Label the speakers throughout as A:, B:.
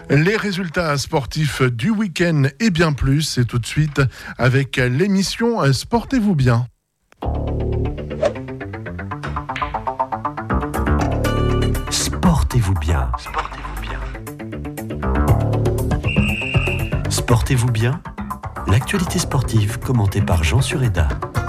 A: Les résultats sportifs du week-end et bien plus, c'est tout de suite avec l'émission Sportez-vous bien.
B: Sportez-vous bien. Sportez-vous bien. Sportez-vous bien. L'actualité sportive commentée par Jean Sureda.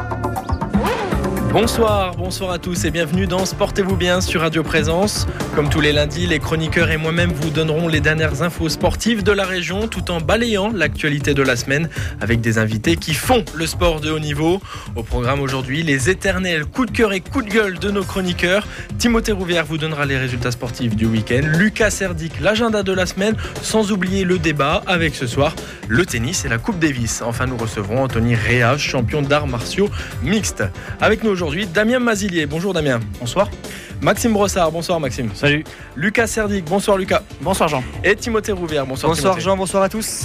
C: Bonsoir à tous et bienvenue dans Sportez-vous bien sur Radio Présence. Comme tous les lundis, les chroniqueurs et moi-même vous donnerons les dernières infos sportives de la région tout en balayant l'actualité de la semaine avec des invités qui font le sport de haut niveau. Au programme aujourd'hui, les éternels coups de cœur et coups de gueule de nos chroniqueurs. Timothée Rouvière vous donnera les résultats sportifs du week-end. Lucas Serdic, l'agenda de la semaine, sans oublier le débat avec ce soir le tennis et la Coupe Davis. Enfin, nous recevrons Anthony Réage, champion d'arts martiaux mixtes. Avec nous aujourd'hui, Damien Mazilier. Bonjour Damien.
D: Bonsoir.
C: Maxime Brossard. Bonsoir Maxime.
D: Salut.
C: Lucas Serdic. Bonsoir Lucas.
D: Bonsoir Jean.
C: Et Timothée Rouvière. Bonsoir Timothée.
D: Jean, bonsoir à tous.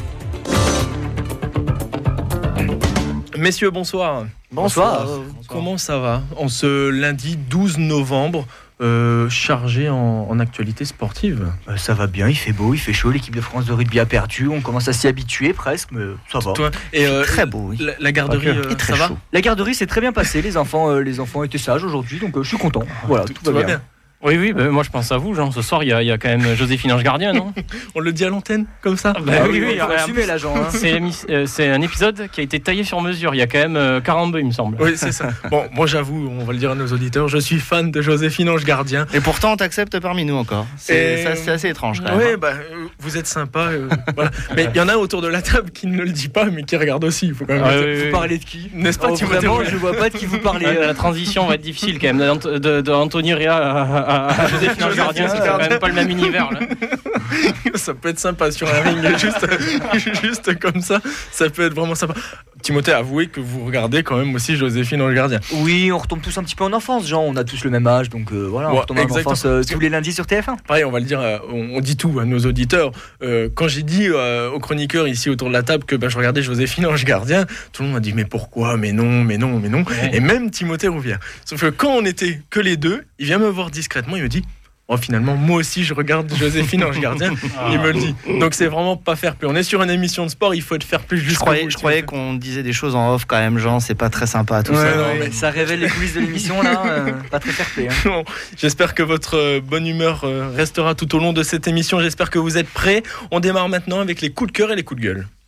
C: Messieurs, bonsoir.
D: Bonsoir.
C: Comment ça va en ce lundi 12 novembre chargé en actualité sportive?
D: Ça va bien, il fait beau, il fait chaud, l'équipe de France de rugby a perdu, on commence à s'y habituer presque, mais ça va.
C: Et
D: très beau, oui.
C: La garderie,
D: très
C: ça
D: chaud.
C: va?
D: La garderie s'est très bien passée, les enfants étaient sages aujourd'hui, donc je suis content. Voilà, tout va bien.
E: Oui, moi je pense à vous, Jean. Ce soir, il y a quand même Joséphine Ange Gardien, non?
C: On le dit à l'antenne, comme ça?
E: Oui,
D: on va assumer là, Jean.
E: C'est un épisode qui a été taillé sur mesure. Il y a quand même 42, il me semble.
C: Oui, c'est ça. Bon, moi j'avoue, on va le dire à nos auditeurs, je suis fan de Joséphine Ange Gardien.
F: Et pourtant, on t'accepte parmi nous encore. C'est assez étrange quand même.
C: Oui, vous êtes sympa. Voilà. Mais il y en a autour de la table qui ne le dit pas, mais qui regarde aussi. Il faut quand même.
D: Vous parlez de qui?
C: N'est-ce pas, Timothée?
D: Vraiment, je vois pas de qui vous parlez.
E: La transition va être difficile quand même. De Anthony Réa à Joséphine Ange Gardien, c'est quand même pas le même univers là.
C: Ça peut être sympa sur un ring, juste comme ça. Ça peut être vraiment sympa. Timothée, avouez que vous regardez quand même aussi Joséphine Ange Gardien.
D: Oui, on retombe tous un petit peu en enfance, Jean. On a tous le même âge, donc voilà, on retombe en enfance tous les lundis sur TF1.
C: Pareil, on va le dire, on dit tout à nos auditeurs. Quand j'ai dit aux chroniqueurs ici autour de la table que je regardais Joséphine Ange Gardien, tout le monde m'a dit mais pourquoi, mais non. Ouais. Et même Timothée Rouvière. Sauf que quand on était que les deux, il vient me voir discrètement, il me dit finalement, moi aussi, je regarde Joséphine Ange Gardien. Il me le dit. Donc, c'est vraiment pas fair play. On est sur une émission de sport, il faut être fair play jusqu'au bout.
F: Je croyais qu'on disait des choses en off quand même, Jean. C'est pas très sympa tout ça.
D: Non, mais ça révèle les coulisses de l'émission, là. Pas très fair play.
C: Bon, j'espère que votre bonne humeur restera tout au long de cette émission. J'espère que vous êtes prêts. On démarre maintenant avec les coups de cœur et les coups de gueule.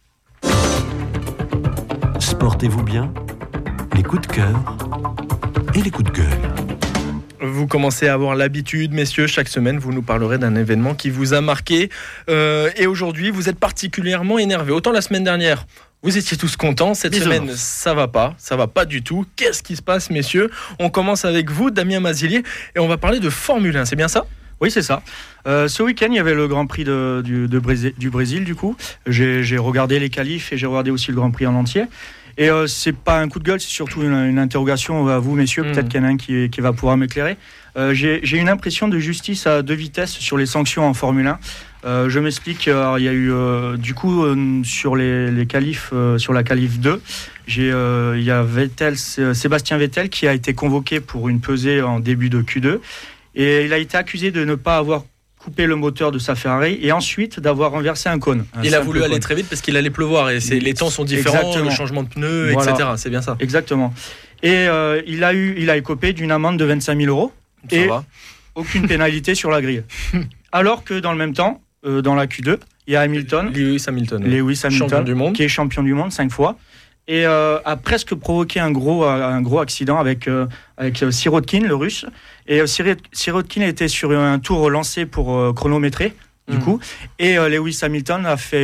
B: Sportez-vous bien. Les coups de cœur et les coups de gueule.
C: Vous commencez à avoir l'habitude, messieurs, chaque semaine, vous nous parlerez d'un événement qui vous a marqué. Et aujourd'hui, vous êtes particulièrement énervés. Autant la semaine dernière, vous étiez tous contents. Cette semaine, ça va pas du tout. Qu'est-ce qui se passe, messieurs? On commence avec vous, Damien Mazilier, et on va parler de Formule 1, c'est bien ça?
G: Oui, c'est ça. Ce week-end, il y avait le Grand Prix du Brésil, du coup. J'ai regardé les qualifs et j'ai regardé aussi le Grand Prix en entier. Et c'est pas un coup de gueule, c'est surtout une interrogation à vous, messieurs. Peut-être qu'il y en a un qui va pouvoir m'éclairer. J'ai une impression de justice à deux vitesses sur les sanctions en Formule 1. Je m'explique. Alors, il y a eu, sur les qualifs, sur la qualif 2, il y a Sébastien Vettel qui a été convoqué pour une pesée en début de Q2. Et il a été accusé de ne pas avoir coupé le moteur de sa Ferrari et ensuite d'avoir renversé un cône.
C: Il a voulu aller très vite parce qu'il allait pleuvoir et les temps sont différents, exactement. Le changement de pneus, voilà. Etc. C'est bien ça.
G: Exactement. Et il a écopé d'une amende de 25 000 euros et aucune pénalité sur la grille. Alors que dans le même temps, dans la Q2, il y a Lewis Hamilton,
C: champion du monde,
G: qui est champion du monde 5 fois. Et a presque provoqué un gros accident avec Sirotkin, le russe. Et Sirotkin était sur un tour lancé pour chronométrer, du coup. Et Lewis Hamilton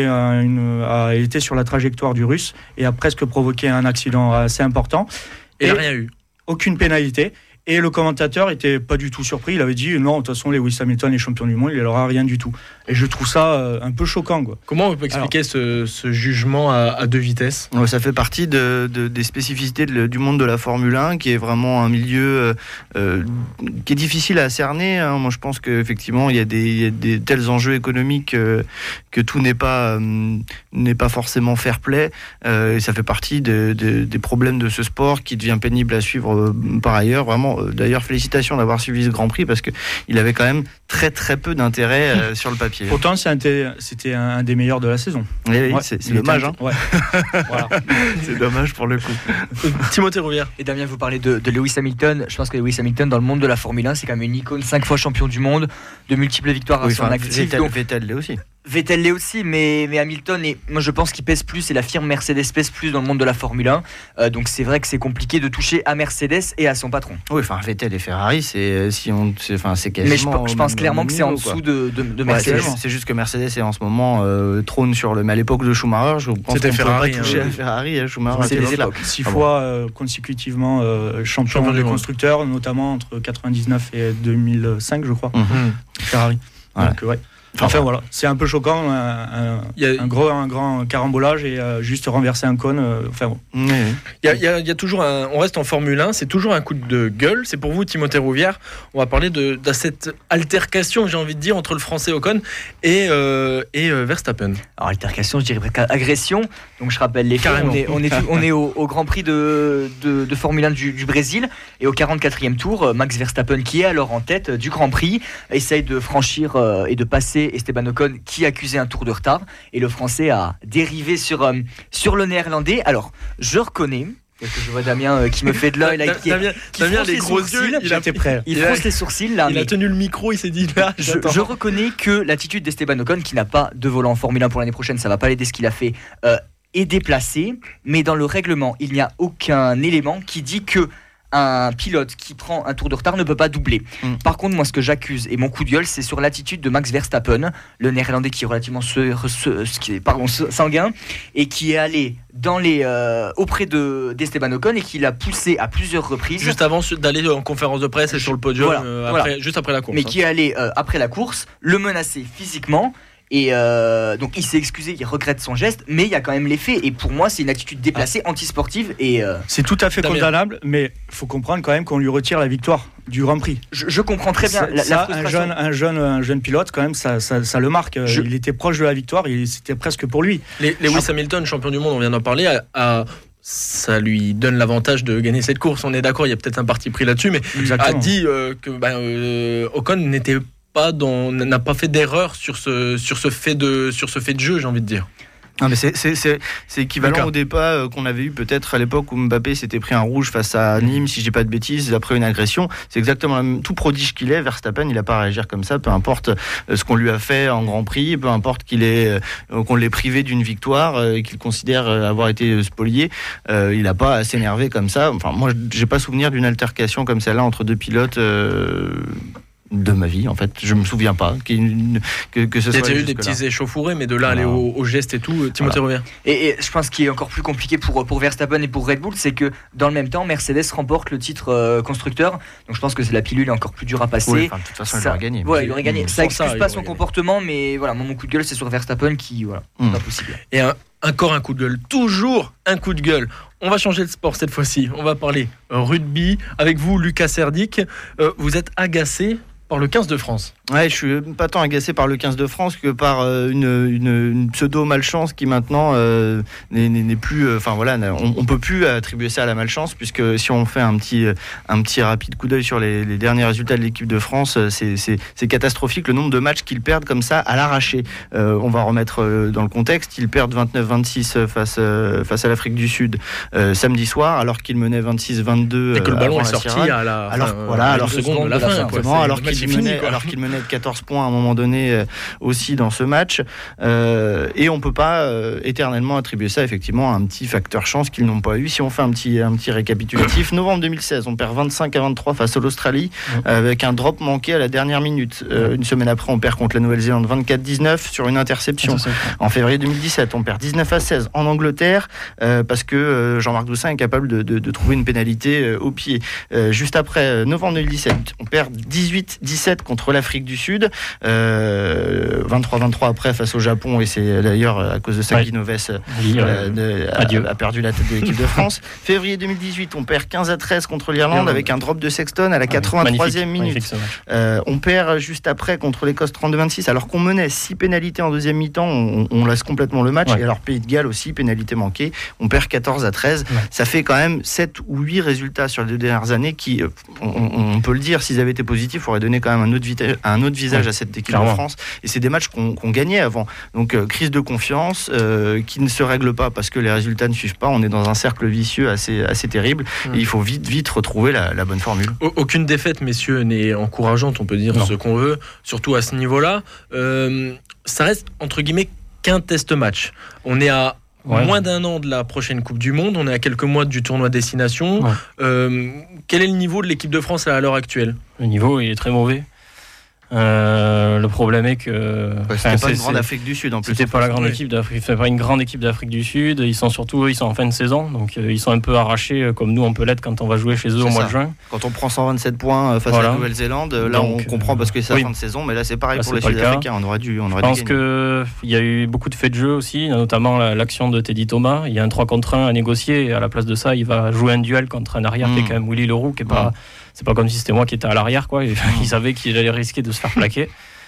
G: a été sur la trajectoire du russe et a presque provoqué un accident assez important.
C: Et il n'y a rien eu.
G: Aucune pénalité. Et le commentateur était pas du tout surpris. Il avait dit non, de toute façon, Lewis Hamilton est champion du monde, il n'aura rien du tout. Et je trouve ça un peu choquant, quoi.
C: Comment on peut expliquer ce jugement à deux vitesses?
F: Ça fait partie des spécificités du monde de la Formule 1, qui est vraiment un milieu qui est difficile à cerner. Moi, je pense qu'effectivement, il y a des tels enjeux économiques que tout n'est pas forcément fair play. Et ça fait partie des problèmes de ce sport qui devient pénible à suivre par ailleurs. Vraiment, vraiment, d'ailleurs, félicitations d'avoir suivi ce Grand Prix parce qu'il avait quand même très très peu d'intérêt sur le papier.
G: Pourtant, c'était un des meilleurs de la saison.
F: Oui, c'est dommage.
G: Ouais. Voilà.
F: C'est dommage pour le coup.
C: Timothée Rouvière.
D: Et Damien, vous parlez de Lewis Hamilton. Je pense que Lewis Hamilton, dans le monde de la Formule 1, c'est quand même une icône, 5 fois champion du monde, de multiples victoires à son actif.
F: Vettel l'est aussi.
D: Vettel l'est aussi, mais Hamilton, moi je pense qu'il pèse plus et la firme Mercedes pèse plus dans le monde de la Formule 1. Donc c'est vrai que c'est compliqué de toucher à Mercedes et à son patron.
F: Oui, enfin Vettel et Ferrari, c'est quasiment.
D: Mais je pense clairement que c'est en dessous de Mercedes.
F: C'est juste que Mercedes est en ce moment trône sur le. Mais à l'époque de Schumacher, je pense
C: c'était Ferrari.
F: Pas toucher à Ferrari. Schumacher,
G: c'est les époques. 6 fois consécutivement champion des constructeurs, notamment entre 99 et 2005, je crois. Ferrari.
F: Voilà.
G: Donc, ouais. Enfin voilà, c'est un peu choquant, un grand carambolage et juste renverser un cône. Bon.
C: Il y a toujours on reste en Formule 1, c'est toujours un coup de gueule. C'est pour vous, Timothée Rouvière. On va parler de cette altercation, j'ai envie de dire, entre le Français Ocon et Verstappen.
D: Alors altercation, je dirais presque agression. Donc je rappelle les faits. On est au Grand Prix de Formule 1 du Brésil et au 44e tour, Max Verstappen, qui est alors en tête du Grand Prix, essaye de franchir et de passer Esteban Ocon, qui accusait un tour de retard, et le Français a dérivé sur le Néerlandais. Alors je reconnais, parce que je vois Damien qui me fait de l'œil, qui
C: Damien
D: fronce les
C: gros
D: sourcils.
C: yeux, il était prêt.
D: Il fronce les sourcils là.
C: Il a tenu le micro, il s'est dit là.
D: Je reconnais que l'attitude d'Esteban Ocon, qui n'a pas de volant en Formule 1 pour l'année prochaine, ça va pas l'aider ce qu'il a fait, est déplacé, mais dans le règlement, il n'y a aucun élément qui dit que un pilote qui prend un tour de retard ne peut pas doubler. Par contre, moi, ce que j'accuse, et mon coup de gueule, c'est sur l'attitude de Max Verstappen, le Néerlandais qui est relativement sanguin, et qui est allé auprès d'Esteban Ocon et qui l'a poussé à plusieurs reprises.
C: Juste avant d'aller en conférence de presse et sur le podium, juste après la course.
D: Mais qui est allé, après la course, le menacer physiquement. Et donc il s'est excusé, il regrette son geste, mais il y a quand même les faits. Et pour moi, c'est une attitude déplacée, antisportive.
G: C'est tout à fait condamnable, mais il faut comprendre quand même qu'on lui retire la victoire du Grand Prix.
D: Je comprends très bien la frustration.
G: Un jeune pilote, quand même, ça le marque. Il était proche de la victoire, c'était presque pour lui.
C: Lewis Hamilton, champion du monde, on vient d'en parler, ça lui donne l'avantage de gagner cette course. On est d'accord, il y a peut-être un parti pris là-dessus, mais a dit que Ocon n'a pas fait d'erreur sur ce fait de jeu, j'ai envie de dire.
F: Non, mais c'est équivalent au départ qu'on avait eu peut-être à l'époque où Mbappé s'était pris un rouge face à Nîmes, si je dis pas de bêtises, après une agression. C'est exactement le même. Tout prodige qu'il est, Verstappen, il n'a pas à réagir comme ça, peu importe ce qu'on lui a fait en Grand Prix, peu importe qu'on l'ait privé d'une victoire et qu'il considère avoir été spolié, il n'a pas à s'énerver comme ça. Enfin, moi, j'ai pas souvenir d'une altercation comme celle-là entre deux pilotes. De ma vie, en fait, je me souviens pas que ce soit.
C: Il y a eu des petits échauffourés, mais de là aller au geste et tout, Timothée Rouvière.
D: Et je pense qu'il est encore plus compliqué pour Verstappen et pour Red Bull, c'est que dans le même temps, Mercedes remporte le titre constructeur. Donc je pense que la pilule est encore plus dure à passer.
F: Oui, de toute façon, il aurait gagné.
D: Voilà, il aurait gagné. Ça excuse pas son comportement, mais voilà, mon coup de gueule, c'est sur Verstappen qui, pas possible.
C: Et encore un coup de gueule, toujours un coup de gueule. On va changer de sport cette fois-ci. On va parler rugby avec vous, Lucas Serdic. Vous êtes agacé par le 15 de France.
F: Ouais, je suis pas tant agacé par le 15 de France que par une pseudo malchance qui maintenant n'est plus. On peut plus attribuer ça à la malchance, puisque si on fait un petit rapide coup d'œil sur les derniers résultats de l'équipe de France, c'est catastrophique le nombre de matchs qu'ils perdent comme ça à l'arraché. On va remettre dans le contexte, ils perdent 29-26 face à l'Afrique du Sud samedi soir, alors qu'ils menaient 26-22.
C: Et que le ballon est sorti
F: alors
C: seconde de la fin.
F: Alors qu'ils menaient de 14 points à un moment donné aussi dans ce match. Et on ne peut pas éternellement attribuer ça effectivement à un petit facteur chance qu'ils n'ont pas eu. Si on fait un petit récapitulatif, novembre 2016, on perd 25-23 face à l'Australie avec un drop manqué à la dernière minute. Une semaine après, on perd contre la Nouvelle-Zélande 24-19 sur une interception. En février 2017, on perd 19-16 en Angleterre parce que Jean-Marc Doussin est capable de trouver une pénalité au pied. Juste après, novembre 2017, on perd 18-17 17 contre l'Afrique du Sud, 23-23 après face au Japon, et c'est d'ailleurs à cause de ça que Guinoves a perdu la tête de l'équipe de France. Février 2018, on perd 15-13 contre l'Irlande avec un drop de Sexton à la 83e minute. On perd juste après contre l'Écosse 32-26, alors qu'on menait 6 pénalités en deuxième mi-temps, on laisse complètement le match. Et alors Pays de Galles aussi, pénalité manquée, on perd 14-13. Ça fait quand même 7 ou 8 résultats sur les 2 dernières années qui, on peut le dire, s'ils avaient été positifs, auraient donné quand même un autre visage à cette équipe de France. Et c'est des matchs qu'on gagnait avant. Donc crise de confiance qui ne se règle pas parce que les résultats ne suivent pas. On est dans un cercle vicieux assez terrible. Et il faut vite retrouver la bonne formule.
C: Aucune défaite, messieurs, n'est encourageante, on peut dire ce qu'on veut, surtout à ce niveau-là. Ça reste, entre guillemets, qu'un test match. On est à moins d'un an de la prochaine Coupe du Monde, on est à quelques mois du tournoi Destination. Quel est le niveau de l'équipe de France à l'heure actuelle ?
E: Le niveau, il est très mauvais. Le problème est que
F: c'était pas une grande Afrique du Sud en plus.
E: C'était pas la grande équipe d'Afrique, c'était pas une grande équipe d'Afrique du Sud. Ils sont en fin de saison, donc ils sont un peu arrachés comme nous on peut l'être quand on va jouer chez eux au mois de juin.
F: Quand on prend 127 points face à la Nouvelle-Zélande, là donc, on comprend parce que c'est la fin de saison, mais là c'est pareil pour les Sud-Africains. On aurait dû. Je pense
E: que il y a eu beaucoup de faits de jeu aussi, notamment l'action de Teddy Thomas. Il y a un 3 contre 1 à négocier et à la place de ça, il va jouer un duel contre un arrière qui est quand même Willy Leroux, qui est pas. C'est pas comme si c'était moi qui étais à l'arrière, quoi. Il savait qu'il allait risquer de se faire plaquer.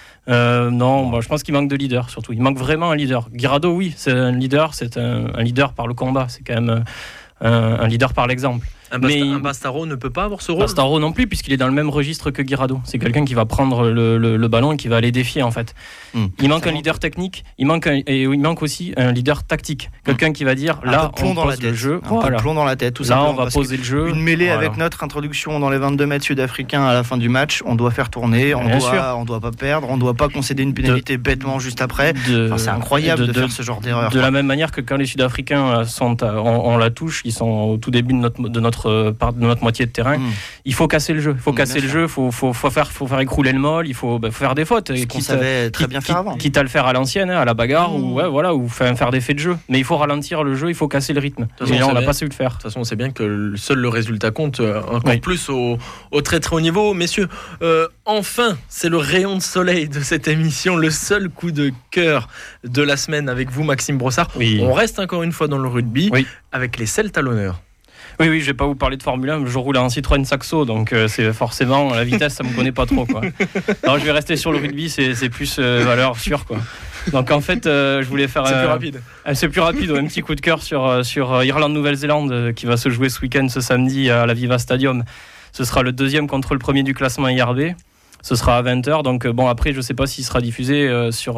E: Je pense qu'il manque de leader, surtout. Il manque vraiment un leader. Guirado, oui, c'est un leader. C'est un leader par le combat. C'est quand même un leader par l'exemple.
C: Un Bastaro ne peut pas avoir ce rôle.
E: Bastaro non plus, puisqu'il est dans le même registre que Guirado. C'est quelqu'un qui va prendre le ballon et qui va aller défier, en fait. Il manque un leader technique, il manque aussi un leader tactique. Quelqu'un qui va dire, là, on pose le jeu.
F: Un peu de plomb dans la tête, tout
E: là,
F: simplement.
E: On va poser le jeu.
F: Une mêlée avec notre introduction dans les 22 mètres sud-africains à la fin du match, on doit faire tourner, on doit pas perdre, on doit pas concéder une pénalité bêtement juste après. C'est incroyable de faire ce genre d'erreur.
E: De la même manière que quand les Sud-Africains on la touche, ils sont au tout début de notre moitié de terrain. Il faut casser le jeu. Il faut casser le jeu. Faut faire écrouler le molle. Il faut faire des fautes.
F: Ce qu'on savait très bien faire avant.
E: Quitte à le faire à l'ancienne, à la bagarre, ou faire des faits de jeu. Mais il faut ralentir le jeu. Il faut casser le rythme. Et là, on n'a pas su le faire.
C: De toute façon, on sait bien que seul le résultat compte. Encore plus au très très haut niveau, messieurs. Enfin, c'est le rayon de soleil de cette émission, le seul coup de cœur de la semaine avec vous, Maxime Brossard. On reste encore une fois dans le rugby avec les Celtes à l'honneur.
E: Oui, je vais pas vous parler de Formule 1, je roule en Citroën Saxo, donc c'est forcément la vitesse, ça me connaît pas trop, quoi. Alors je vais rester sur le rugby, c'est plus valeur sûre, quoi. Donc en fait, je voulais faire.
C: C'est plus rapide.
E: C'est plus rapide, un petit coup de cœur sur Irlande-Nouvelle-Zélande qui va se jouer ce week-end, ce samedi à l'Aviva Stadium. Ce sera le deuxième contre le premier du classement IRB. Ce sera à 20h, donc après je sais pas s'il sera diffusé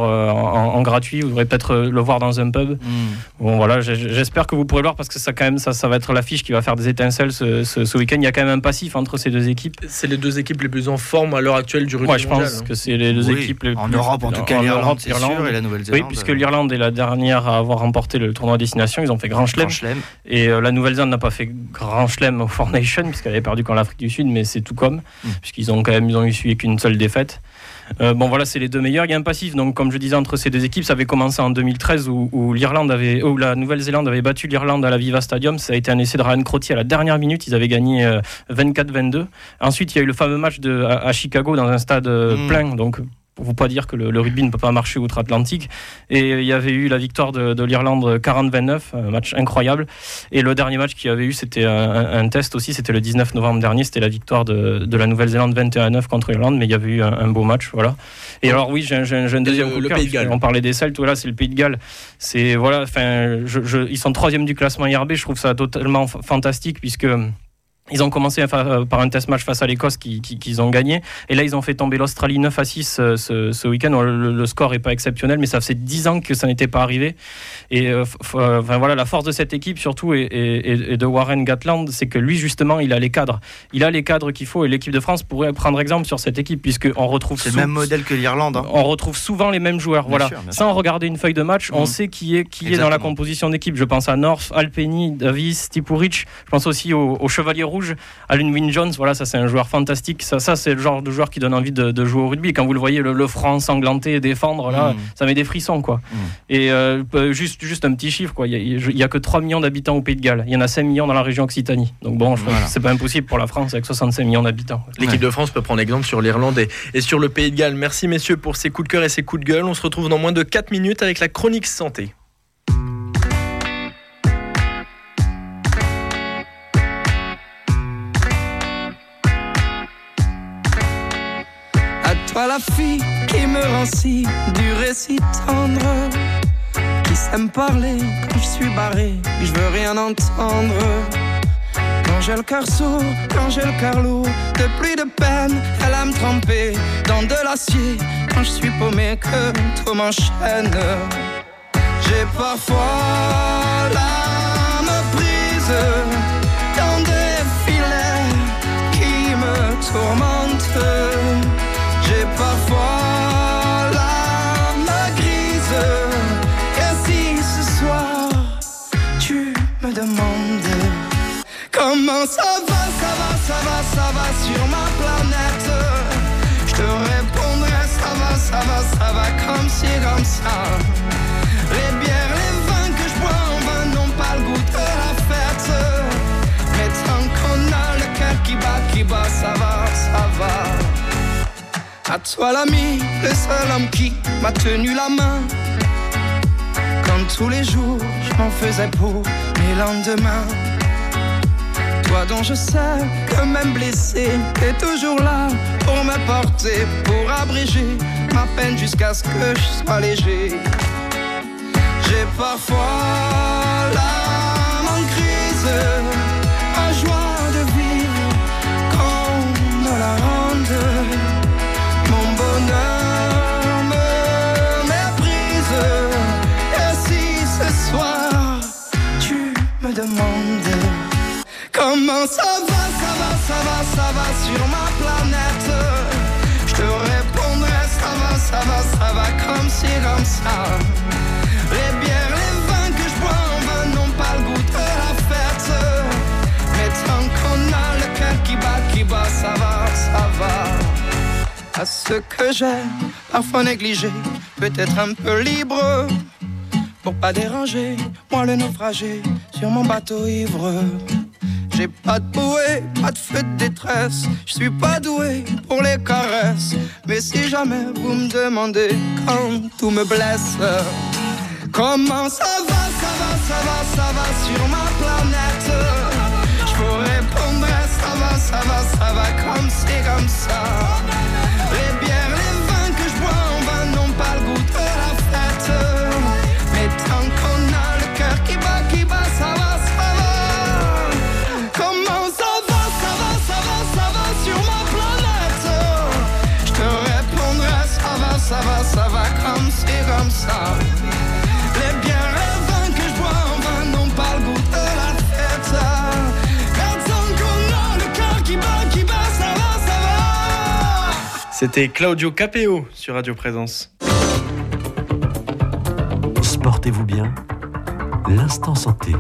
E: en gratuit, vous pourrez peut-être le voir dans un pub. Bon voilà, j'espère que vous pourrez le voir parce que ça va être l'affiche qui va faire des étincelles ce week-end. Il y a quand même un passif entre ces deux équipes.
C: C'est les deux équipes les plus en forme à l'heure actuelle du rugby mondial.
E: Je pense que c'est les deux équipes les plus...
F: En Europe en tout cas, l'Irlande c'est sûr, et la Nouvelle-Zélande.
E: Oui, puisque l'Irlande est la dernière à avoir remporté le tournoi Destination, ils ont fait grand chelem. Et la Nouvelle-Zélande n'a pas fait grand chelem au Four Nations puisqu'elle avait perdu contre l'Afrique du Sud, mais c'est tout comme, puisqu'ils ont essuyé qu'une seule défaite. C'est les deux meilleurs. Il y a un passif, donc comme je disais, entre ces deux équipes. Ça avait commencé en 2013 où la Nouvelle-Zélande avait battu l'Irlande à l'Aviva Stadium. Ça a été un essai de Ryan Crotty à la dernière minute. Ils avaient gagné 24-22. Ensuite, il y a eu le fameux match à Chicago dans un stade plein. Donc pour ne pas dire que le rugby ne peut pas marcher outre-Atlantique. Et il y avait eu la victoire de l'Irlande 40-29, un match incroyable. Et le dernier match qu'il y avait eu, c'était un test aussi, c'était le 19 novembre dernier, c'était la victoire de la Nouvelle-Zélande 21-9 contre l'Irlande, mais il y avait eu un beau match, voilà. Et alors oui, j'ai un deuxième coup de cœur.
C: Pays de Galles.
E: On parlait des Celtes, voilà, c'est le Pays de Galles. C'est, voilà, ils sont 3e du classement IRB, je trouve ça totalement fantastique, puisque... Ils ont commencé par un test match face à l'Écosse qu'ils ont gagné. Et là, ils ont fait tomber l'Australie 9-6 ce week-end. Le score n'est pas exceptionnel, mais ça fait 10 ans que ça n'était pas arrivé. Et la force de cette équipe, surtout, et de Warren Gatland, c'est que lui, justement, il a les cadres. Il a les cadres qu'il faut. Et l'équipe de France pourrait prendre exemple sur cette équipe, puisqu'on retrouve...
F: C'est le même modèle que l'Irlande.
E: On retrouve souvent les mêmes joueurs. Bien sûr. Sans regarder une feuille de match, on sait qui est dans la composition d'équipe. Je pense à North, Alpeni, Davis, Tipuric. Je pense aussi au Chevalier Rouge, rouge. Alun Wyn-Jones, voilà, ça c'est un joueur fantastique. Ça c'est le genre de joueur qui donne envie de jouer au rugby. Quand vous le voyez, le front ensanglanté et défendre, là, ça met des frissons, quoi. Et juste un petit chiffre, quoi. Il y a que 3 millions d'habitants au Pays de Galles. Il y en a 5 millions dans la région Occitanie. Donc bon, c'est pas impossible pour la France avec 65 millions d'habitants.
C: L'équipe de France peut prendre exemple sur l'Irlande et sur le Pays de Galles. Merci messieurs pour ces coups de cœur et ces coups de gueule. On se retrouve dans moins de 4 minutes avec la chronique santé.
H: À toi la fille qui me rend si dur et si tendre, qui sait me parler quand je suis barré, je veux rien entendre. Quand j'ai le cœur sourd, quand j'ai le cœur lourd, de pluie de peine, elle a me tremper dans de l'acier. Quand je suis paumé, que tout m'enchaîne. J'ai parfois l'âme prise dans des filets qui me tourmentent. J'ai parfois l'âme grise. Et si ce soir tu me demandes comment ça va, ça va, ça va, ça va sur ma planète, je te répondrai ça va, ça va, ça va comme ci, comme ça. Les bières, les vins que je bois en vin n'ont pas le goût de la fête, mais tant qu'on a le cœur qui bat, ça va, ça va. À toi l'ami, le seul homme qui m'a tenu la main, quand tous les jours je m'en faisais pour mes lendemains. Toi dont je sais que même blessé, t'es toujours là pour me porter, pour abréger ma peine jusqu'à ce que je sois léger. J'ai parfois l'âme en crise, la joie de vivre qu'on me la rende. Mon bonheur me méprise. Et si ce soir tu me demandes comment ça va, ça va, ça va, ça va sur ma planète, je te répondrai ça va, ça va, ça va comme ci, comme ça. Les bières, les vins que je bois en vin n'ont pas le goût de la fête, mais tant qu'on a le cœur qui bat, ça va, ça va. À ce que j'ai parfois négligé, peut-être un peu libre, pour pas déranger, moi le naufragé sur mon bateau ivre. J'ai pas de bouée, pas de feu de détresse, je suis pas doué pour les caresses, mais si jamais vous me demandez quand tout me blesse, comment ça va, ça va, ça va, ça va sur ma planète, je vous répondrai ça va, ça va, ça va comme c'est comme ça. Les bières, les vins que je bois en vin n'ont pas le goût de la fête, mais tant qu'on a le cœur qui bat, ça va, ça va. Comment ça va, ça va, ça va, ça va sur ma planète, je te répondrai ça va, ça va, ça va comme c'est comme ça. Les bières, les vins que je bois en vin n'ont pas le goût de la fête, mais tant qu'on a le cœur qui bat, ça va, ça va.
C: C'était Claudio Capéo sur Radio Présence.
B: Sportez-vous bien, l'instant santé.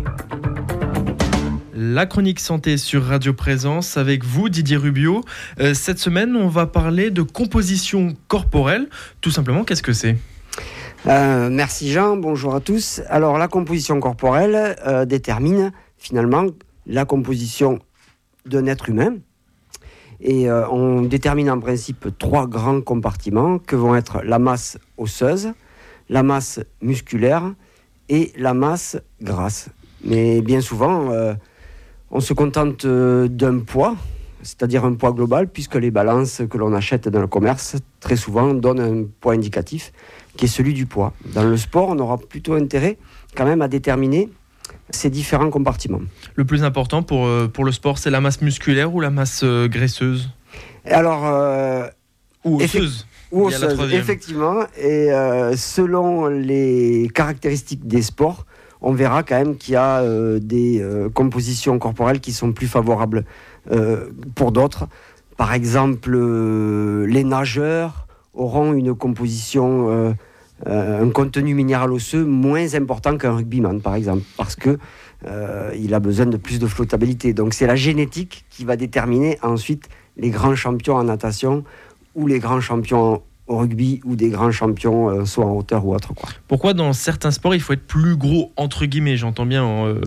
C: La chronique santé sur Radio Présence avec vous Didier Rubio. Cette semaine, on va parler de composition corporelle. Tout simplement, qu'est-ce que c'est ?
I: Merci Jean, bonjour à tous. Alors la composition corporelle détermine finalement la composition d'un être humain. Et on détermine en principe 3 grands compartiments que vont être la masse osseuse, la masse musculaire et la masse grasse. Mais bien souvent, on se contente d'un poids, c'est-à-dire un poids global, puisque les balances que l'on achète dans le commerce, très souvent, donnent un poids indicatif, qui est celui du poids. Dans le sport, on aura plutôt intérêt quand même à déterminer ces différents compartiments.
C: Le plus important pour le sport, c'est la masse musculaire ou la masse graisseuse ?
I: Alors,
C: ou osseuse.
I: Ou osseuse, effectivement. Et selon les caractéristiques des sports, on verra quand même qu'il y a des compositions corporelles qui sont plus favorables pour d'autres. Par exemple, les nageurs auront une composition un contenu minéral osseux moins important qu'un rugbyman, par exemple, parce que il a besoin de plus de flottabilité. Donc c'est la génétique qui va déterminer ensuite les grands champions en natation ou les grands champions au rugby ou des grands champions soit en hauteur ou autre, quoi.
C: Pourquoi dans certains sports il faut être plus gros, entre guillemets, j'entends bien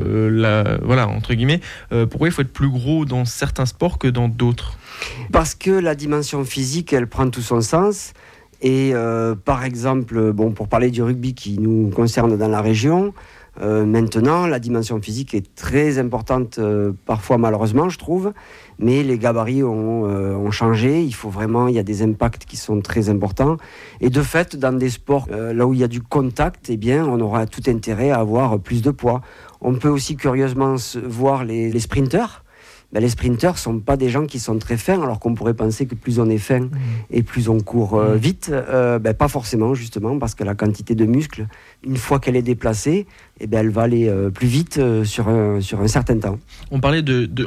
C: entre guillemets, pourquoi il faut être plus gros dans certains sports que dans d'autres?
I: Parce que la dimension physique, elle prend tout son sens. Et par exemple, pour parler du rugby qui nous concerne dans la région, maintenant, la dimension physique est très importante, parfois malheureusement, je trouve, mais les gabarits ont changé. Il y a des impacts qui sont très importants. Et de fait, dans des sports là où il y a du contact, eh bien, on aura tout intérêt à avoir plus de poids. On peut aussi curieusement voir les sprinteurs. Les sprinteurs ne sont pas des gens qui sont très fins, alors qu'on pourrait penser que plus on est fin et plus on court vite. Pas forcément, justement, parce que la quantité de muscles, une fois qu'elle est déplacée, elle va aller plus vite sur un certain temps.
C: On parlait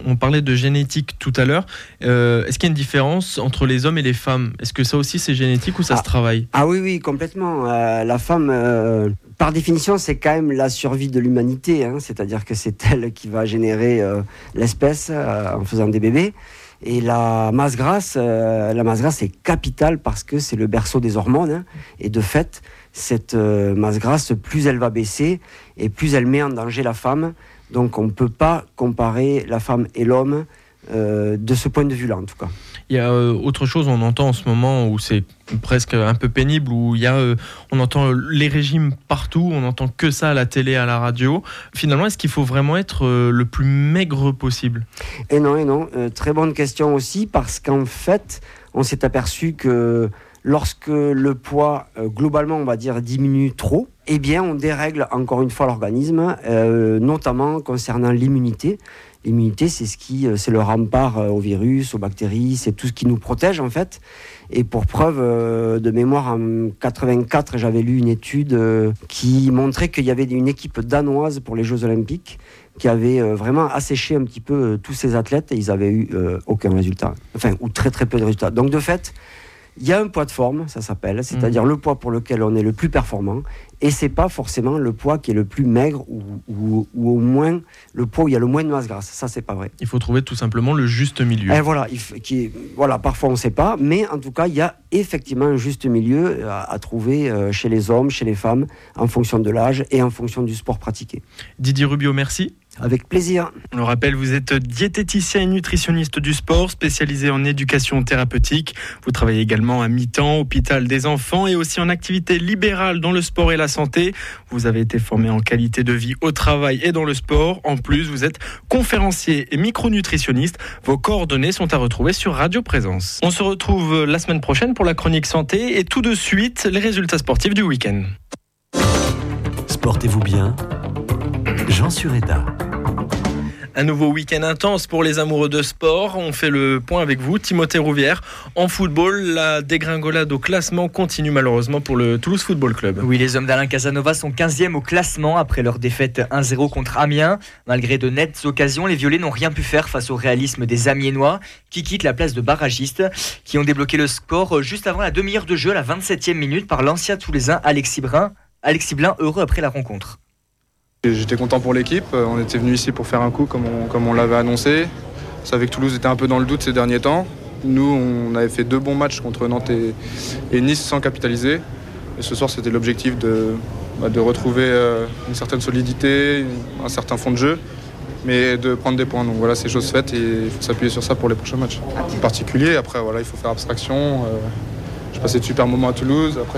C: de génétique tout à l'heure. Est-ce qu'il y a une différence entre les hommes et les femmes? Est-ce que ça aussi c'est génétique ou ça se travaille?
I: Ah oui, complètement. La femme... par définition, c'est quand même la survie de l'humanité, hein. C'est-à-dire que c'est elle qui va générer l'espèce en faisant des bébés. Et la masse grasse est capitale parce que c'est le berceau des hormones, hein. Et de fait, cette masse grasse, plus elle va baisser et plus elle met en danger la femme. Donc on ne peut pas comparer la femme et l'homme de ce point de vue-là, en tout cas.
C: Il y a autre chose, on entend en ce moment où c'est presque un peu pénible, où on entend les régimes partout, on n'entend que ça à la télé, à la radio. Finalement, est-ce qu'il faut vraiment être le plus maigre possible?
I: Et non. Très bonne question aussi, parce qu'en fait, on s'est aperçu que lorsque le poids, globalement, on va dire, diminue trop, eh bien, on dérègle encore une fois l'organisme, notamment concernant l'immunité. L'immunité, c'est le rempart aux virus, aux bactéries, c'est tout ce qui nous protège en fait. Et pour preuve de mémoire, en 84, j'avais lu une étude qui montrait qu'il y avait une équipe danoise pour les Jeux Olympiques qui avait vraiment asséché un petit peu tous ces athlètes et ils n'avaient eu aucun résultat, ou très très peu de résultats. Donc de fait, il y a un poids de forme, ça s'appelle, c'est-à-dire le poids pour lequel on est le plus performant, et c'est pas forcément le poids qui est le plus maigre ou au moins le poids où il y a le moins de masse grasse. Ça, c'est pas vrai.
C: Il faut trouver tout simplement le juste milieu.
I: Et voilà, parfois on ne sait pas, mais en tout cas, il y a effectivement un juste milieu à trouver chez les hommes, chez les femmes, en fonction de l'âge et en fonction du sport pratiqué.
C: Didier Rubio, merci.
I: Avec plaisir.
C: On le rappelle, vous êtes diététicien et nutritionniste du sport, spécialisé en éducation thérapeutique. Vous travaillez également à mi-temps, hôpital des enfants et aussi en activité libérale dans le sport et la santé. Vous avez été formé en qualité de vie au travail et dans le sport. En plus, vous êtes conférencier et micronutritionniste. Vos coordonnées sont à retrouver sur Radio Présence. On se retrouve la semaine prochaine pour la chronique santé et tout de suite, les résultats sportifs du week-end.
B: Sportez-vous bien, Jean Sureda.
C: Un nouveau week-end intense pour les amoureux de sport. On fait le point avec vous, Timothée Rouvière. En football, la dégringolade au classement continue malheureusement pour le Toulouse Football Club.
D: Oui, les hommes d'Alain Casanova sont 15e au classement après leur défaite 1-0 contre Amiens. Malgré de nettes occasions, les Violets n'ont rien pu faire face au réalisme des Amiénois qui quittent la place de barragistes, qui ont débloqué le score juste avant la demi-heure de jeu à la 27e minute par l'ancien Toulousain Alexis Blin, heureux après la rencontre.
J: J'étais content pour l'équipe, on était venu ici pour faire un coup comme on l'avait annoncé. On savait que Toulouse était un peu dans le doute ces derniers temps. Nous, on avait fait 2 bons matchs contre Nantes et Nice sans capitaliser. Et ce soir, c'était l'objectif de retrouver une certaine solidité, un certain fond de jeu, mais de prendre des points. Donc voilà, c'est chose faite et il faut s'appuyer sur ça pour les prochains matchs. En particulier, après, voilà, il faut faire abstraction. J'ai passé de super moments à Toulouse. Après,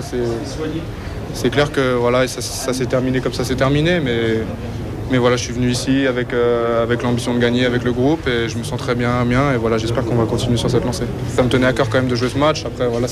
J: c'est clair que voilà, ça s'est terminé comme ça s'est terminé, mais voilà, je suis venu ici avec l'ambition de gagner avec le groupe et je me sens très bien et voilà, j'espère qu'on va continuer sur cette lancée. Ça me tenait à cœur quand même de jouer ce match. Après voilà,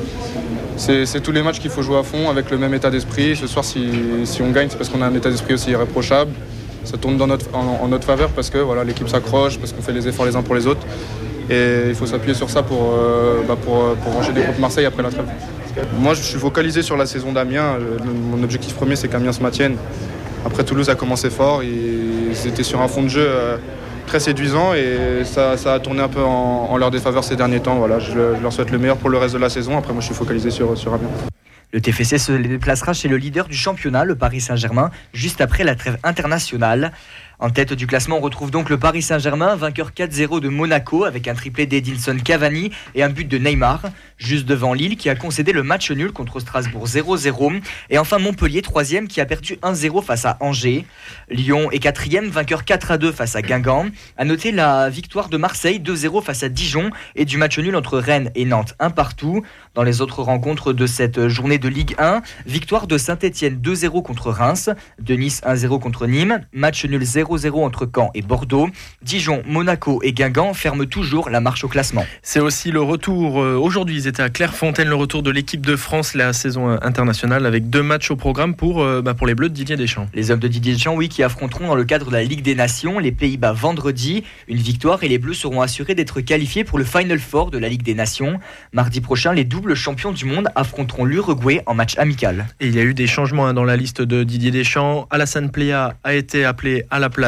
J: c'est tous les matchs qu'il faut jouer à fond avec le même état d'esprit. Ce soir, si on gagne, c'est parce qu'on a un état d'esprit aussi irréprochable. Ça tourne en notre faveur parce que voilà, l'équipe s'accroche, parce qu'on fait les efforts les uns pour les autres. Et il faut s'appuyer sur ça pour enchaîner contre Marseille après la trêve. Moi, je suis focalisé sur la saison d'Amiens. Mon objectif premier, c'est qu'Amiens se maintienne. Après, Toulouse a commencé fort. Ils étaient sur un fond de jeu très séduisant et ça a tourné un peu en leur défaveur ces derniers temps. Voilà, je leur souhaite le meilleur pour le reste de la saison. Après, moi, je suis focalisé sur Amiens.
D: Le TFC se déplacera chez le leader du championnat, le Paris Saint-Germain, juste après la trêve internationale. En tête du classement, on retrouve donc le Paris Saint-Germain, vainqueur 4-0 de Monaco avec un triplé d'Edinson Cavani et un but de Neymar. Juste devant Lille qui a concédé le match nul contre Strasbourg 0-0. Et enfin Montpellier, 3e, qui a perdu 1-0 face à Angers. Lyon est 4e, vainqueur 4-2 face à Guingamp. À noter la victoire de Marseille 2-0 face à Dijon et du match nul entre Rennes et Nantes 1-1. Dans les autres rencontres de cette journée de Ligue 1, victoire de Saint-Etienne 2-0 contre Reims, de Nice 1-0 contre Nîmes, match nul 0-0 entre Caen et Bordeaux. Dijon, Monaco et Guingamp ferment toujours la marche au classement.
C: C'est aussi le retour, aujourd'hui ils étaient à Clairefontaine, le retour de l'équipe de France, la saison internationale, avec 2 matchs au programme pour les Bleus de Didier Deschamps.
D: Les hommes de Didier Deschamps, oui, qui affronteront dans le cadre de la Ligue des Nations les Pays-Bas vendredi. Une victoire et les Bleus seront assurés d'être qualifiés pour le Final Four de la Ligue des Nations. Mardi prochain, les doubles champions du monde affronteront l'Uruguay en match amical.
C: Et il y a eu des changements dans la liste de Didier Deschamps. Alassane Plea a été appelé à la place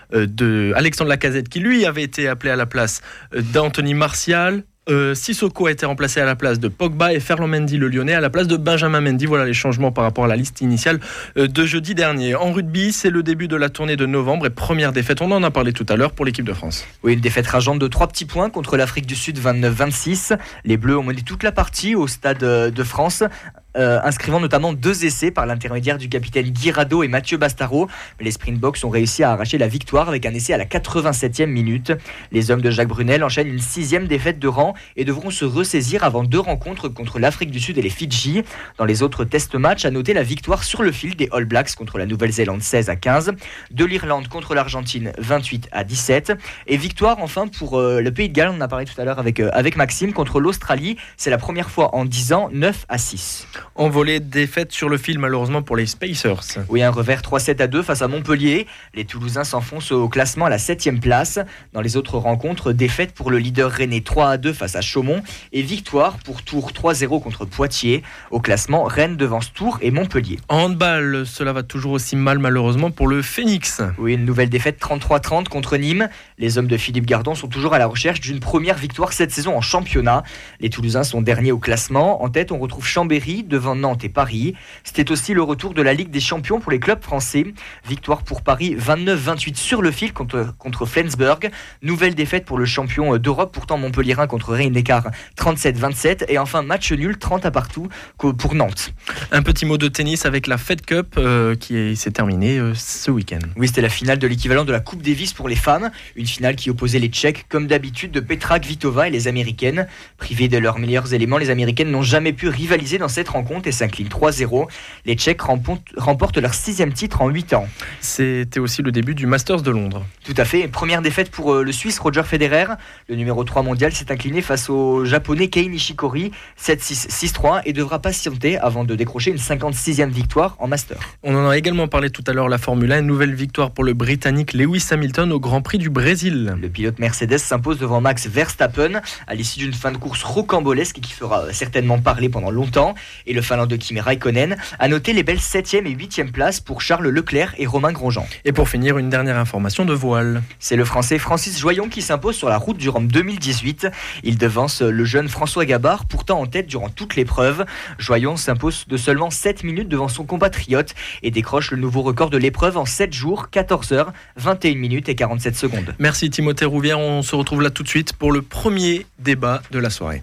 C: de Alexandre Lacazette, qui lui avait été appelé à la place d'Anthony Martial. Sissoko a été remplacé à la place de Pogba et Ferland Mendy, le Lyonnais, à la place de Benjamin Mendy. Voilà les changements par rapport à la liste initiale de jeudi dernier. En rugby, c'est le début de la tournée de novembre et première défaite, on en a parlé tout à l'heure, pour l'équipe de France.
D: Oui, une défaite rageante de 3 petits points contre l'Afrique du Sud, 29-26. Les Bleus ont mené toute la partie au Stade de France, inscrivant notamment 2 essais par l'intermédiaire du capitaine Guy Rado et Mathieu Bastaro. Mais les Springboks ont réussi à arracher la victoire avec un essai à la 87e minute. Les hommes de Jacques Brunel enchaînent une 6e défaite de rang et devront se ressaisir avant 2 rencontres contre l'Afrique du Sud et les Fidji. Dans les autres test-matchs, à noter la victoire sur le fil des All Blacks contre la Nouvelle-Zélande 16-15, de l'Irlande contre l'Argentine 28-17, et victoire enfin pour le Pays de Galles, on en a parlé tout à l'heure avec Maxime, contre l'Australie. C'est la première fois en 10 ans, 9-6.
C: En volée, défaite sur le fil malheureusement pour les Spacers.
D: Oui, un revers 3-7-2 face à Montpellier. Les Toulousains s'enfoncent au classement à la 7e place. Dans les autres rencontres, défaite pour le leader rennais 3-2 face à Chaumont et victoire pour Tours 3-0 contre Poitiers. Au classement, Rennes devance Tours et Montpellier.
C: En handball, cela va toujours aussi mal malheureusement pour le Phoenix.
D: Oui, une nouvelle défaite 33-30 contre Nîmes. Les hommes de Philippe Gardon sont toujours à la recherche d'une première victoire cette saison en championnat. Les Toulousains sont derniers au classement. En tête, on retrouve Chambéry devant Nantes et Paris. C'était aussi le retour de la Ligue des Champions pour les clubs français. Victoire pour Paris 29-28 sur le fil contre Flensburg. Nouvelle défaite pour le champion d'Europe, pourtant montpelliérain, contre Rhein-Neckar 37-27. Et enfin match nul 30-partout pour Nantes.
C: Un petit mot de tennis avec la Fed Cup qui s'est terminée ce week-end.
D: Oui, c'était la finale de l'équivalent de la Coupe Davis pour les femmes. Une finale qui opposait les Tchèques comme d'habitude de Petra Kvitova et les Américaines. Privées de leurs meilleurs éléments, les Américaines n'ont jamais pu rivaliser dans cette rencontre et s'inclinent 3-0. Les Tchèques remportent leur 6e titre en 8 ans.
C: C'était aussi le début du Masters de Londres.
D: Tout à fait. Première défaite pour le Suisse Roger Federer. Le numéro 3 mondial s'est incliné face au Japonais Kei Nishikori 7-6, 6-3 et devra patienter avant de décrocher une 56e victoire en Masters.
C: On en a également parlé tout à l'heure, la Formule 1. Une nouvelle victoire pour le Britannique Lewis Hamilton au Grand Prix du Brésil.
D: Le pilote Mercedes s'impose devant Max Verstappen à l'issue d'une fin de course rocambolesque qui fera certainement parler pendant longtemps. Et le Finlandais Kimi Raikkonen a noté les belles 7e et 8e places pour Charles Leclerc et Romain Grosjean.
C: Et pour finir, une dernière information de voile.
D: C'est le Français Francis Joyon qui s'impose sur la route du Rhum 2018. Il devance le jeune François Gabard, pourtant en tête durant toute l'épreuve. Joyon s'impose de seulement 7 minutes devant son compatriote et décroche le nouveau record de l'épreuve en 7 jours, 14 heures, 21 minutes et 47 secondes.
C: Merci Timothée Rouvière, on se retrouve là tout de suite pour le premier débat de la soirée.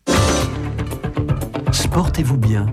B: Sportez-vous bien.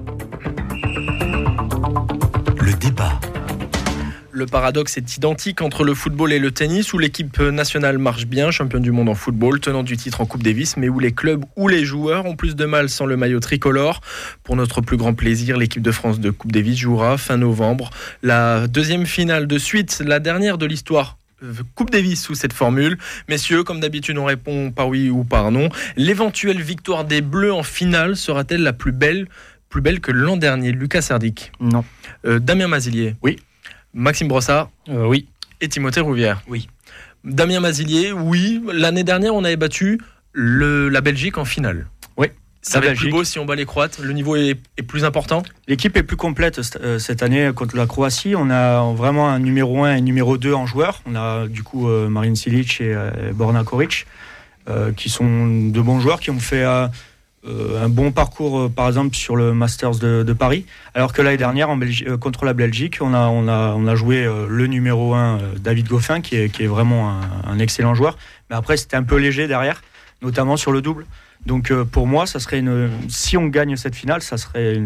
B: Le débat.
C: Le paradoxe est identique entre le football et le tennis, où l'équipe nationale marche bien, championne du monde en football, tenant du titre en Coupe Davis, mais où les clubs ou les joueurs ont plus de mal sans le maillot tricolore. Pour notre plus grand plaisir, l'équipe de France de Coupe Davis jouera fin novembre la 2e finale de suite, la dernière de l'histoire Coupe Davis sous cette formule. Messieurs, comme d'habitude, on répond par oui ou par non. L'éventuelle victoire des Bleus en finale sera-t-elle la plus belle que l'an dernier? Lucas Serdic?
G: Non.
C: Damien Mazilier?
G: Oui.
C: Maxime Brossard?
E: Oui.
C: Et Timothée Rouvière?
D: Oui.
C: Damien Mazilier, oui. L'année dernière, on avait battu la Belgique en finale.
G: Oui.
C: Ça va être plus beau si on bat les Croates. Le niveau est plus important.
G: L'équipe est plus complète cette année contre la Croatie. On a vraiment un numéro 1 et un numéro 2 en joueurs. On a du coup Marin Cilic et Borna Koric qui sont de bons joueurs, qui ont fait un bon parcours, par exemple, sur le Masters de Paris, alors que l'année dernière, contre la Belgique, on a joué le numéro 1, David Goffin, qui est vraiment un excellent joueur. Mais après, c'était un peu léger derrière, notamment sur le double. Donc, pour moi, ça serait si on gagne cette finale, ça serait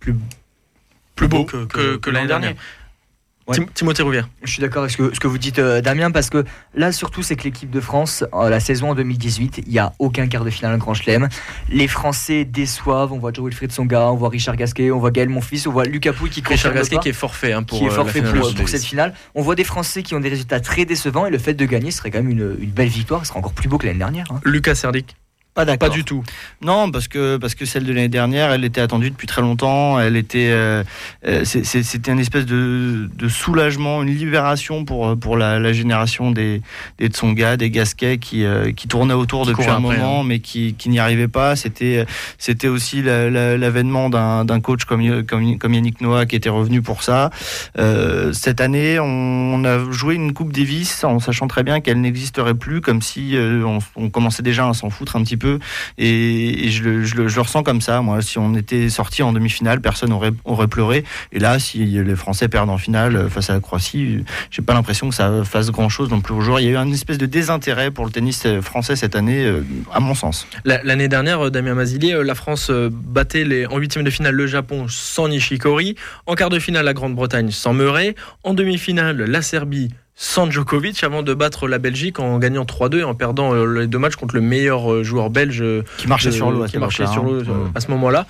G: plus beau que l'année dernière.
C: Ouais. Timothée Rouvière.
D: Je suis d'accord avec ce que vous dites, Damien, parce que là, surtout, c'est que l'équipe de France, la saison en 2018, il n'y a aucun quart de finale en Grand Chelem. Les Français déçoivent. On voit Jo-Wilfried Tsonga, on voit Richard Gasquet, on voit Gaël Monfils, on voit Lucas Pouille qui
C: Richard Gasquet qui est forfait
D: pour cette finale. On voit des Français qui ont des résultats très décevants et le fait de gagner serait quand même une belle victoire. Ce serait encore plus beau que l'année dernière.
C: Lucas Serdic.
F: Pas d'accord.
C: Pas du tout.
F: Non, parce que celle de l'année dernière, elle était attendue depuis très longtemps. Elle était, c'était une espèce de soulagement, une libération pour la génération des Tsonga, des Gasquet qui tournaient autour depuis un moment, mais qui n'y arrivaient pas. C'était aussi l'avènement d'un coach comme Yannick Noah qui était revenu pour ça. Cette année, on a joué une Coupe Davis en sachant très bien qu'elle n'existerait plus, comme si on commençait déjà à s'en foutre un petit peu. Et je le ressens comme ça. Moi, si on était sorti en demi-finale, personne aurait pleuré. Et là, si les Français perdent en finale face à la Croatie, j'ai pas l'impression que ça fasse grand-chose non plus aux joueurs. Il y a eu une espèce de désintérêt pour le tennis français cette année, à mon sens.
C: L'année dernière, Damien Mazilier, la France battait en huitième de finale le Japon sans Nishikori, en quart de finale la Grande-Bretagne sans Murray, en demi-finale la Serbie sans Djokovic, avant de battre la Belgique en gagnant 3-2 et en perdant les 2 matchs contre le meilleur joueur belge
F: qui marchait sur l'eau
C: à ce moment-là.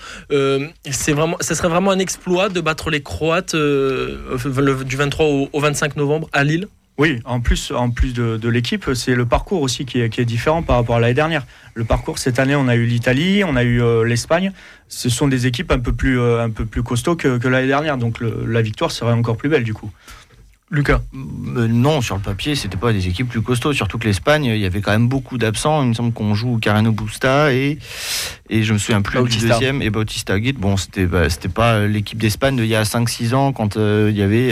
C: Ça serait vraiment un exploit de battre les Croates du 23 au 25 novembre à Lille.
G: Oui, en plus de l'équipe, c'est le parcours aussi qui est différent par rapport à l'année dernière. Le parcours, cette année, on a eu l'Italie, on a eu l'Espagne. Ce sont des équipes un peu plus costauds que l'année dernière. Donc la victoire serait encore plus belle du coup.
C: Lucas.
F: Non, sur le papier, c'était pas des équipes plus costauds. Surtout que l'Espagne, il y avait quand même beaucoup d'absents. Il me semble qu'on joue Carreno Busta et je me souviens plus du deuxième, et Bautista Aguirre. Bon, c'était pas l'équipe d'Espagne d'il y a 5-6 ans quand il y avait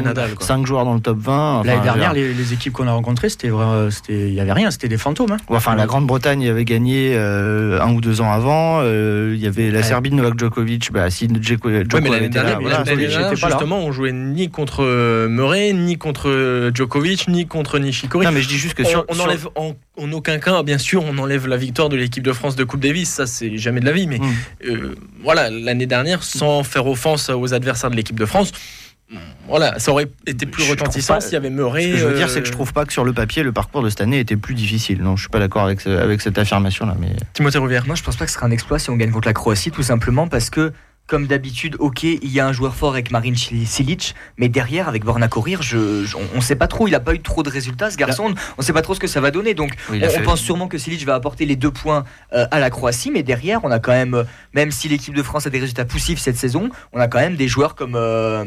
F: 5 joueurs dans le top 20.
G: L'année dernière, les équipes qu'on a rencontrées, il y avait rien, c'était des fantômes. Hein.
F: Enfin, la Grande-Bretagne avait gagné 1 ou 2 ans avant. Il y avait la Serbie de Novak Djokovic. Si Djokovic
C: mais l'année dernière, justement, on jouait ni contre Murray, ni contre Djokovic, ni contre Nishikori.
F: Non, mais je dis juste que
C: on enlève en aucun cas, bien sûr, on enlève la victoire de l'équipe de France de Coupe Davis. Ça, c'est jamais de la vie. Mais voilà, l'année dernière, sans faire offense aux adversaires de l'équipe de France, voilà, ça aurait été plus retentissant s'il y avait Murray.
F: Ce que je veux dire, c'est que je trouve pas que sur le papier, le parcours de cette année était plus difficile. Non, je suis pas d'accord avec cette affirmation-là. Mais
C: Timothée Rouvière.
D: Moi, je pense pas que ce sera un exploit si on gagne contre la Croatie, tout simplement parce que, comme d'habitude, ok, il y a un joueur fort avec Marin Cilic, mais derrière, avec Borna Korir, on ne sait pas trop. Il n'a pas eu trop de résultats, ce garçon. On ne sait pas trop ce que ça va donner. Donc, on pense sûrement que Cilic va apporter les 2 points à la Croatie, mais derrière, on a quand même si l'équipe de France a des résultats poussifs cette saison, on a quand même des joueurs comme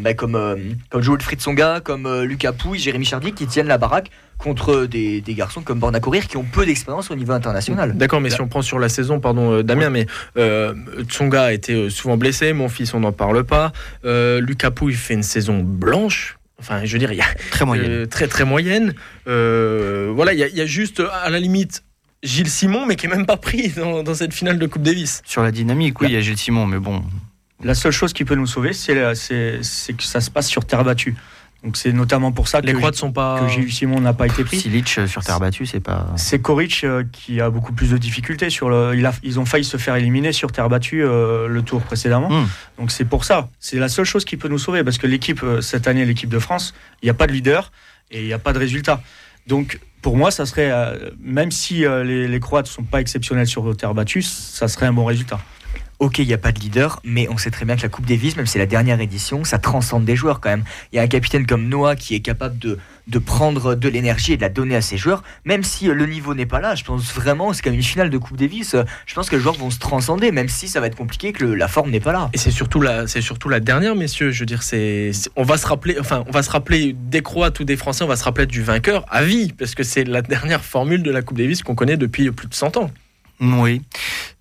D: Jo-Wilfried Tsonga, comme Lucas Pouille, Jérémy Chardy, qui tiennent la baraque contre des garçons comme Borna Korir qui ont peu d'expérience au niveau international.
C: D'accord, mais si on prend sur la saison, pardon Damien, mais Tsonga a été souvent blessé, mon fils on n'en parle pas, Lucas Pouille fait une saison blanche, enfin je veux dire, il y a
F: très moyenne.
C: Très moyenne. Voilà, il y a juste à la limite Gilles Simon, mais qui est même pas pris dans cette finale de Coupe Davis.
F: Sur la dynamique, oui, il y a Gilles Simon, mais bon.
G: La seule chose qui peut nous sauver, c'est que ça se passe sur terre battue. Donc c'est notamment pour ça
C: les Croates sont pas
G: que Gilles Simon n'a pas été pris.
F: Cilic sur terre battue, c'est pas.
G: C'est Koric qui a beaucoup plus de difficultés ils ont failli se faire éliminer sur terre battue le tour précédemment. Donc c'est pour ça. C'est la seule chose qui peut nous sauver parce que l'équipe cette année, l'équipe de France, il n'y a pas de leader et il n'y a pas de résultat. Donc pour moi, ça serait même si les Croates sont pas exceptionnels sur terre battue, ça serait un bon résultat.
D: Ok, il n'y a pas de leader, mais on sait très bien que la Coupe Davis, même si c'est la dernière édition, ça transcende des joueurs quand même. Il y a un capitaine comme Noah qui est capable de prendre de l'énergie et de la donner à ses joueurs, même si le niveau n'est pas là. Je pense vraiment, c'est comme une finale de Coupe Davis, je pense que les joueurs vont se transcender, même si ça va être compliqué, que la forme n'est pas là.
C: Et c'est surtout la dernière, messieurs. Je veux dire, on va se rappeler des Croates ou des Français, on va se rappeler du vainqueur à vie, parce que c'est la dernière formule de la Coupe Davis qu'on connaît depuis plus de 100 ans.
F: Oui.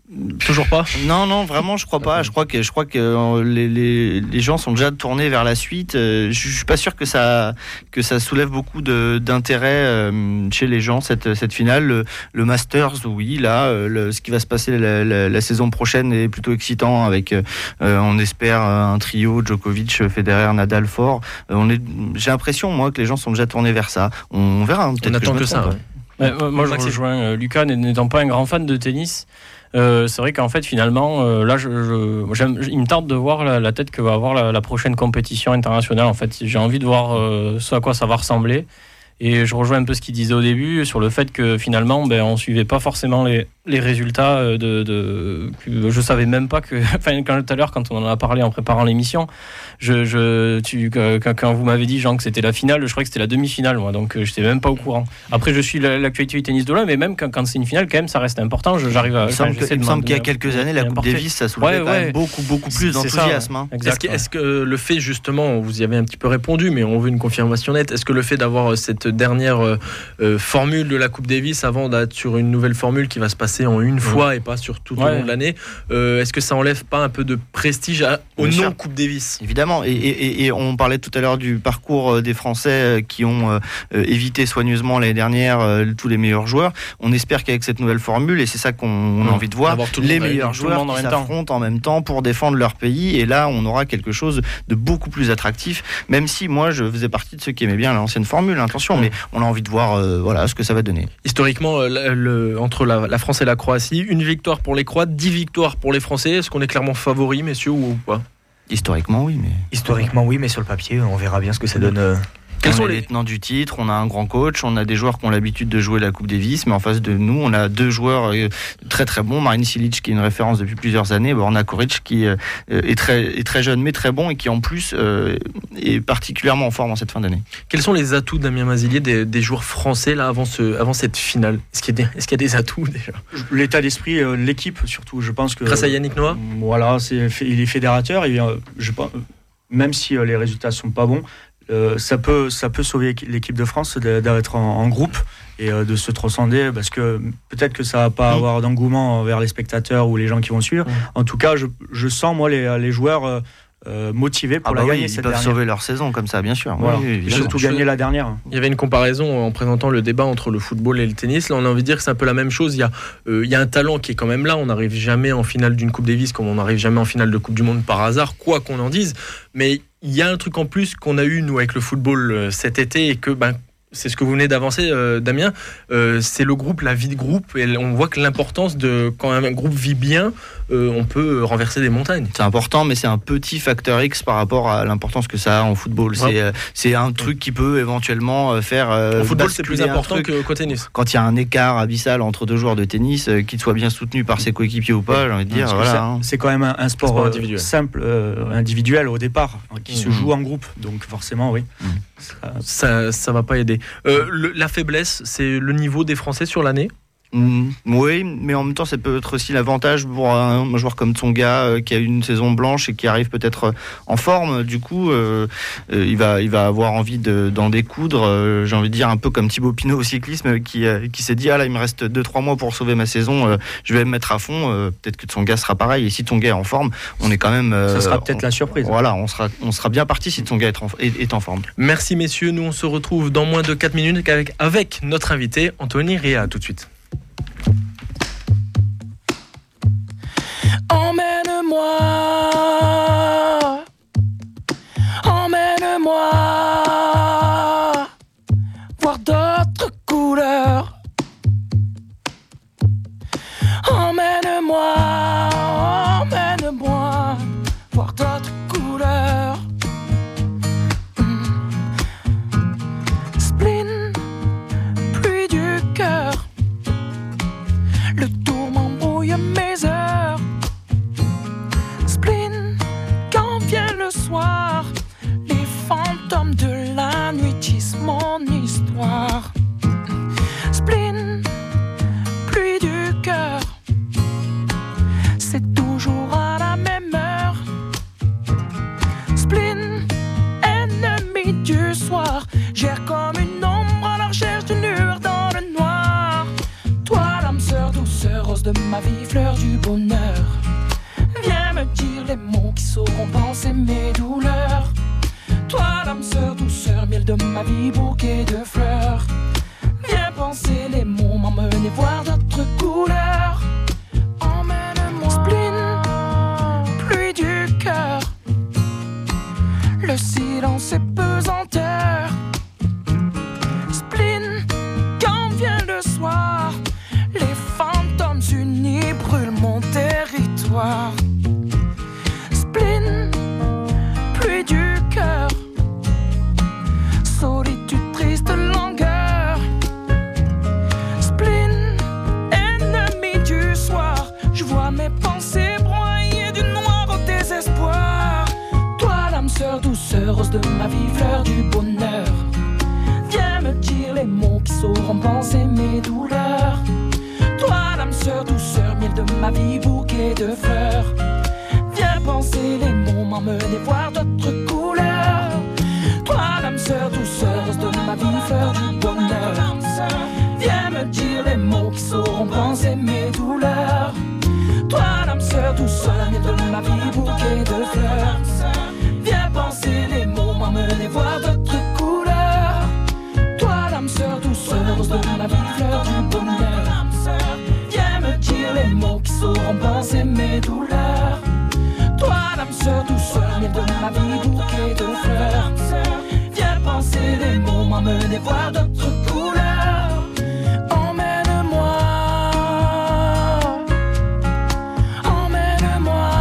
C: Toujours pas ?
F: Non, vraiment, je crois pas. Je crois que les gens sont déjà tournés vers la suite. Je suis pas sûr que ça soulève beaucoup d'intérêt chez les gens cette finale. Le Masters, oui, là, ce qui va se passer la saison prochaine est plutôt excitant avec, on espère, un trio Djokovic, Federer, Nadal fort. J'ai l'impression, moi, que les gens sont déjà tournés vers ça. On verra.
C: On attend que ça.
E: Moi, je rejoins Lucas, n'étant pas un grand fan de tennis. C'est vrai qu'en fait finalement là il me tarde de voir la tête que va avoir la prochaine compétition internationale. En fait, j'ai envie de voir ce à quoi ça va ressembler, et je rejoins un peu ce qu'il disait au début sur le fait que finalement on suivait pas forcément les résultats je savais même pas que tout à l'heure quand on en a parlé en préparant l'émission, quand vous m'avez dit Jean que c'était la finale, je croyais que c'était la demi-finale moi, donc j'étais même pas au courant. Après je suis l'actualité du tennis de là, mais même quand c'est une finale quand même ça reste important. Il me semble
F: qu'il y a quelques années la Coupe Davis ça soulevait quand même beaucoup plus d'enthousiasme.
C: Est-ce que le fait justement, vous y avez un petit peu répondu mais on veut une confirmation nette, est-ce que le fait d'avoir cette dernière formule de la Coupe Davis avant d'être sur une nouvelle formule qui va se passer en une fois et pas sur tout au long de l'année, est-ce que ça enlève pas un peu de prestige au non Coupe Davis ?
F: Évidemment, et on parlait tout à l'heure du parcours des Français qui ont évité soigneusement l'année dernière tous les meilleurs joueurs. On espère qu'avec cette nouvelle formule, et c'est ça qu'on a envie de voir, les meilleurs joueurs qui s'affrontent en même temps pour défendre leur pays, et là on aura quelque chose de beaucoup plus attractif, même si moi je faisais partie de ceux qui aimaient bien l'ancienne formule, attention, mais on a envie de voir ce que ça va donner.
C: Historiquement, entre la France et la Croatie, une victoire pour les Croates, 10 victoires pour les Français. Est-ce qu'on est clairement favoris, messieurs, ou pas ?
D: Historiquement, oui, mais sur le papier, on verra bien ce que ça donne.
F: Quels sont les tenants du titre? On a un grand coach, on a des joueurs qui ont l'habitude de jouer la Coupe Davis, mais en face de nous, on a deux joueurs très très bons. Marin Cilic qui est une référence depuis plusieurs années, Borna Koric qui est très jeune mais très bon et qui en plus est particulièrement en forme en cette fin d'année.
C: Quels sont les atouts Damien Mazilier des joueurs français là avant cette finale? Est-ce qu'il y a des atouts déjà?
G: L'état d'esprit, l'équipe surtout. Je pense que
C: grâce à Yannick Noah.
G: Voilà, il est fédérateur. Je pense, même si les résultats sont pas bons. Ça peut sauver l'équipe de France d'être en groupe et de se transcender, parce que peut-être que ça va pas avoir d'engouement vers les spectateurs ou les gens qui vont suivre. En tout cas, je sens moi les joueurs motivés pour gagner cette dernière.
F: Ils peuvent sauver leur saison comme ça, bien sûr.
G: Voilà. Oui, surtout gagner la dernière.
C: Il y avait une comparaison en présentant le débat entre le football et le tennis. Là, on a envie de dire que c'est un peu la même chose. Il y a un talent qui est quand même là. On n'arrive jamais en finale d'une Coupe Davis comme on n'arrive jamais en finale de Coupe du Monde par hasard, quoi qu'on en dise. Mais il y a un truc en plus qu'on a eu, nous, avec le football cet été, et que c'est ce que vous venez d'avancer, Damien, c'est le groupe, la vie de groupe, et on voit que l'importance de, quand un groupe vit bien, on peut renverser des montagnes.
F: C'est important, mais c'est un petit facteur X par rapport à l'importance que ça a en football. C'est un truc qui peut éventuellement faire...
C: Au football, c'est plus important qu'au tennis.
F: Quand il y a un écart abyssal entre deux joueurs de tennis, qu'il soit bien soutenu par ses coéquipiers ou pas, j'ai envie de dire...
G: C'est quand même un sport individuel. Simple, individuel au départ, qui se joue en groupe, donc forcément, oui.
C: Ça va pas aider. La faiblesse, c'est le niveau des Français sur l'année.
F: Oui, mais en même temps, ça peut être aussi l'avantage pour un joueur comme Tsonga qui a eu une saison blanche et qui arrive peut-être en forme. Du coup, il va avoir envie d'en découdre. J'ai envie de dire un peu comme Thibaut Pinot au cyclisme qui s'est dit là, il me reste 2-3 mois pour sauver ma saison. Je vais me mettre à fond. Peut-être que Tsonga sera pareil. Et si Tsonga est en forme, on est quand même.
G: Ça sera peut-être la surprise.
F: Voilà, on sera bien parti si Tsonga est en forme.
C: Merci messieurs. Nous on se retrouve dans moins de 4 minutes avec notre invité Anthony Rea. Tout de suite.
K: Emmène-moi voir d'autres couleurs. Emmène-moi voir d'autres couleurs. Spleen, pluie du cœur. Le tour m'embrouille mes heures. Spleen, quand vient le soir, les fantômes de la nuit disent mon histoire. Spleen, pluie du cœur, c'est toujours à la même heure. Spleen, ennemi du soir, gère comme une ombre à la recherche d'une lueur dans le noir. Toi, l'âme sœur, douceur, rose de ma vie, fleur du bonheur. Viens me dire les mots qui sauront penser mes douleurs. Toi, l'âme sœur, douceur, miel de ma vie, bouquet de fleurs. Viens penser les mots, m'emmener voir d'autres couleurs. Emmène-moi, spleen, pluie du cœur. Le silence est pesanteur. Spleen, quand vient le soir, les fantômes unis brûlent mon territoire. Spleen, pluie du cœur. Solitude, triste langueur. Spleen, ennemi du soir. Je vois mes pensées broyer du noir au désespoir. Toi, l'âme sœur, douceur, rose de ma vie, fleur du bonheur. Viens me dire les mots qui sauront penser mes douleurs. Toi, l'âme sœur, douceur, miel de ma vie, bouquet de fleurs. Viens penser les mots, m'emmener voir d'autres couleurs. Toi, l'âme sœur, douceur, rose de ma vie, fleur du bonheur. Viens me dire les mots qui sauront penser mes douleurs. Toi, l'âme sœur, douceur, miel de ma vie, bouquet de fleurs. Viens penser les mots, m'emmener voir d'autres couleurs. Toi, l'âme sœur, douceur, rose de ma vie, fleur du bonheur. Viens me dire les mots qui sauront penser mes douleurs. Toi, l'âme sœur, douceur, miel de ma vie, bouquet de fleurs. Viens penser les mots, m'emmener voir d'autres couleurs. Emmène-moi, emmène-moi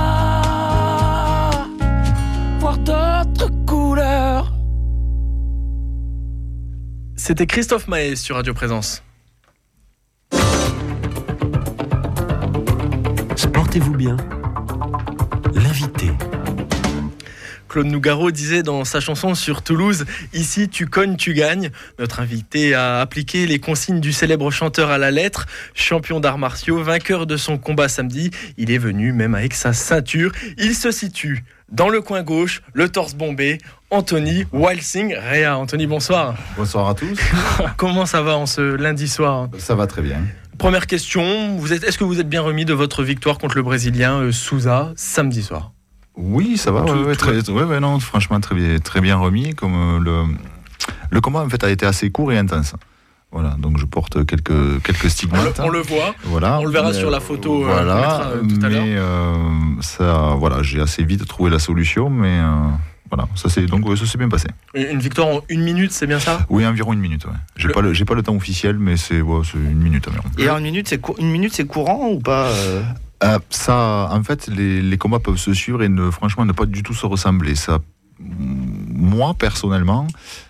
K: voir d'autres couleurs.
C: C'était Christophe Maé sur Radio Présence.
B: Portez-vous bien. L'invité.
C: Claude Nougaro disait dans sa chanson sur Toulouse « Ici, tu cognes, tu gagnes ». Notre invité a appliqué les consignes du célèbre chanteur à la lettre. Champion d'arts martiaux, vainqueur de son combat samedi, il est venu même avec sa ceinture. Il se situe dans le coin gauche, le torse bombé, Anthony Wildsing Rea. Anthony, bonsoir.
L: Bonsoir à tous.
C: Comment ça va en ce lundi soir ?
L: Ça va très bien.
C: Première question, est-ce que vous êtes bien remis de votre victoire contre le Brésilien Souza samedi soir ?
L: Oui, ça va. Non, franchement, très bien remis. Comme le combat en fait a été assez court et intense. Voilà, donc je porte quelques stigmates.
C: On le voit.
L: Voilà,
C: on le verra sur la photo. Voilà, tout à l'heure.
L: Voilà, j'ai assez vite trouvé la solution, mais voilà, ça s'est bien passé.
C: Une victoire en 1 minute, c'est bien ça ?
L: Oui, environ 1 minute. Ouais. J'ai pas le temps officiel, mais c'est 1 minute environ.
F: Et en 1 minute, c'est courant ou pas
L: Ça, en fait, les combats peuvent se suivre et franchement ne pas du tout se ressembler. Ça, moi personnellement,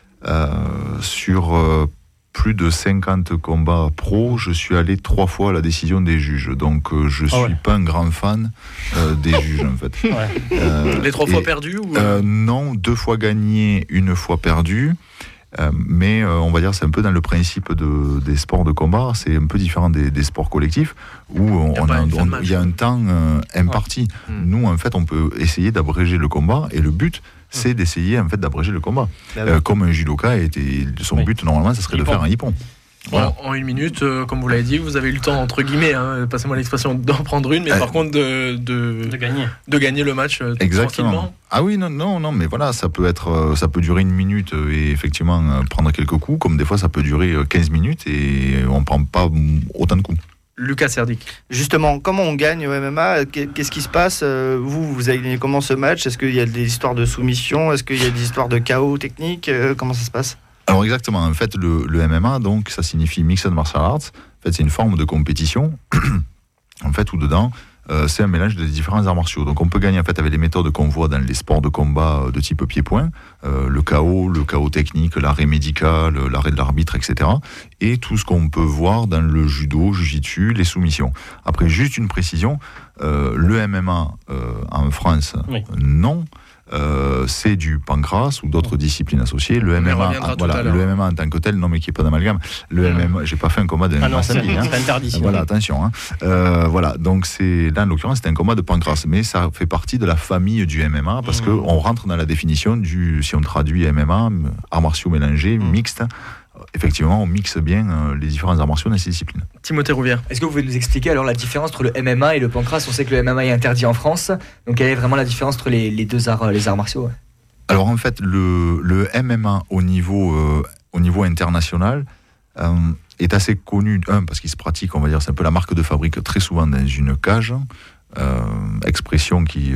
L: sur plus de 50 combats pro, je suis allé 3 fois à la décision des juges. Donc je suis pas un grand fan des juges en fait.
C: Ouais. Les 3 fois perdus ou...
L: Non, 2 fois gagnés, 1 fois perdu. Mais on va dire c'est un peu dans le principe des sports de combat, c'est un peu différent des sports collectifs où il y a un temps imparti. Ouais. Nous en fait on peut essayer d'abréger le combat et le but c'est d'essayer en fait d'abréger le combat. Comme un judoka son but normalement ça serait de faire un ippon.
C: Voilà. En 1 minute, comme vous l'avez dit, vous avez eu le temps, entre guillemets, passez-moi l'expression, d'en prendre une, mais par contre de gagner le match tranquillement.
L: Ah oui, non, mais voilà, ça peut durer 1 minute et effectivement prendre quelques coups, comme des fois ça peut durer 15 minutes et on ne prend pas autant de coups.
C: Lucas Serdic.
F: Justement, comment on gagne au MMA ? Qu'est-ce qui se passe ? Vous avez gagné comment ce match ? Est-ce qu'il y a des histoires de soumission ? Est-ce qu'il y a des histoires de chaos technique ? Comment ça se passe ?
L: Alors exactement, en fait le MMA, donc ça signifie Mixed Martial Arts. En fait c'est une forme de compétition en fait où dedans c'est un mélange des différents arts martiaux. Donc on peut gagner en fait avec les méthodes qu'on voit dans les sports de combat de type pied-point, le KO technique, l'arrêt médical, l'arrêt de l'arbitre, etc. Et tout ce qu'on peut voir dans le judo, jiu-jitsu, les soumissions. Après juste une précision, le MMA en France, non. C'est du pancras ou d'autres disciplines associées. Le MMA, le MMA en tant que tel, non mais qui est pas d'amalgame. Le MMA, j'ai pas fait un combat de MMA samedi.
E: C'est interdit.
L: Voilà, attention. Voilà, donc là en l'occurrence c'est un combat de pancras, mais ça fait partie de la famille du MMA parce que on rentre dans la définition si on traduit MMA, arts martiaux mélangés, mixtes. effectivement, on mixe bien les différents arts martiaux dans ces disciplines.
C: Timothée Rouvière.
D: Est-ce que vous pouvez nous expliquer alors la différence entre le MMA et le pancrace? On sait que le MMA est interdit en France, donc quelle est vraiment la différence entre les deux arts, les arts martiaux?
L: Alors en fait, le MMA au niveau international est assez connu, parce qu'il se pratique, on va dire, c'est un peu la marque de fabrique très souvent dans une cage, expression qui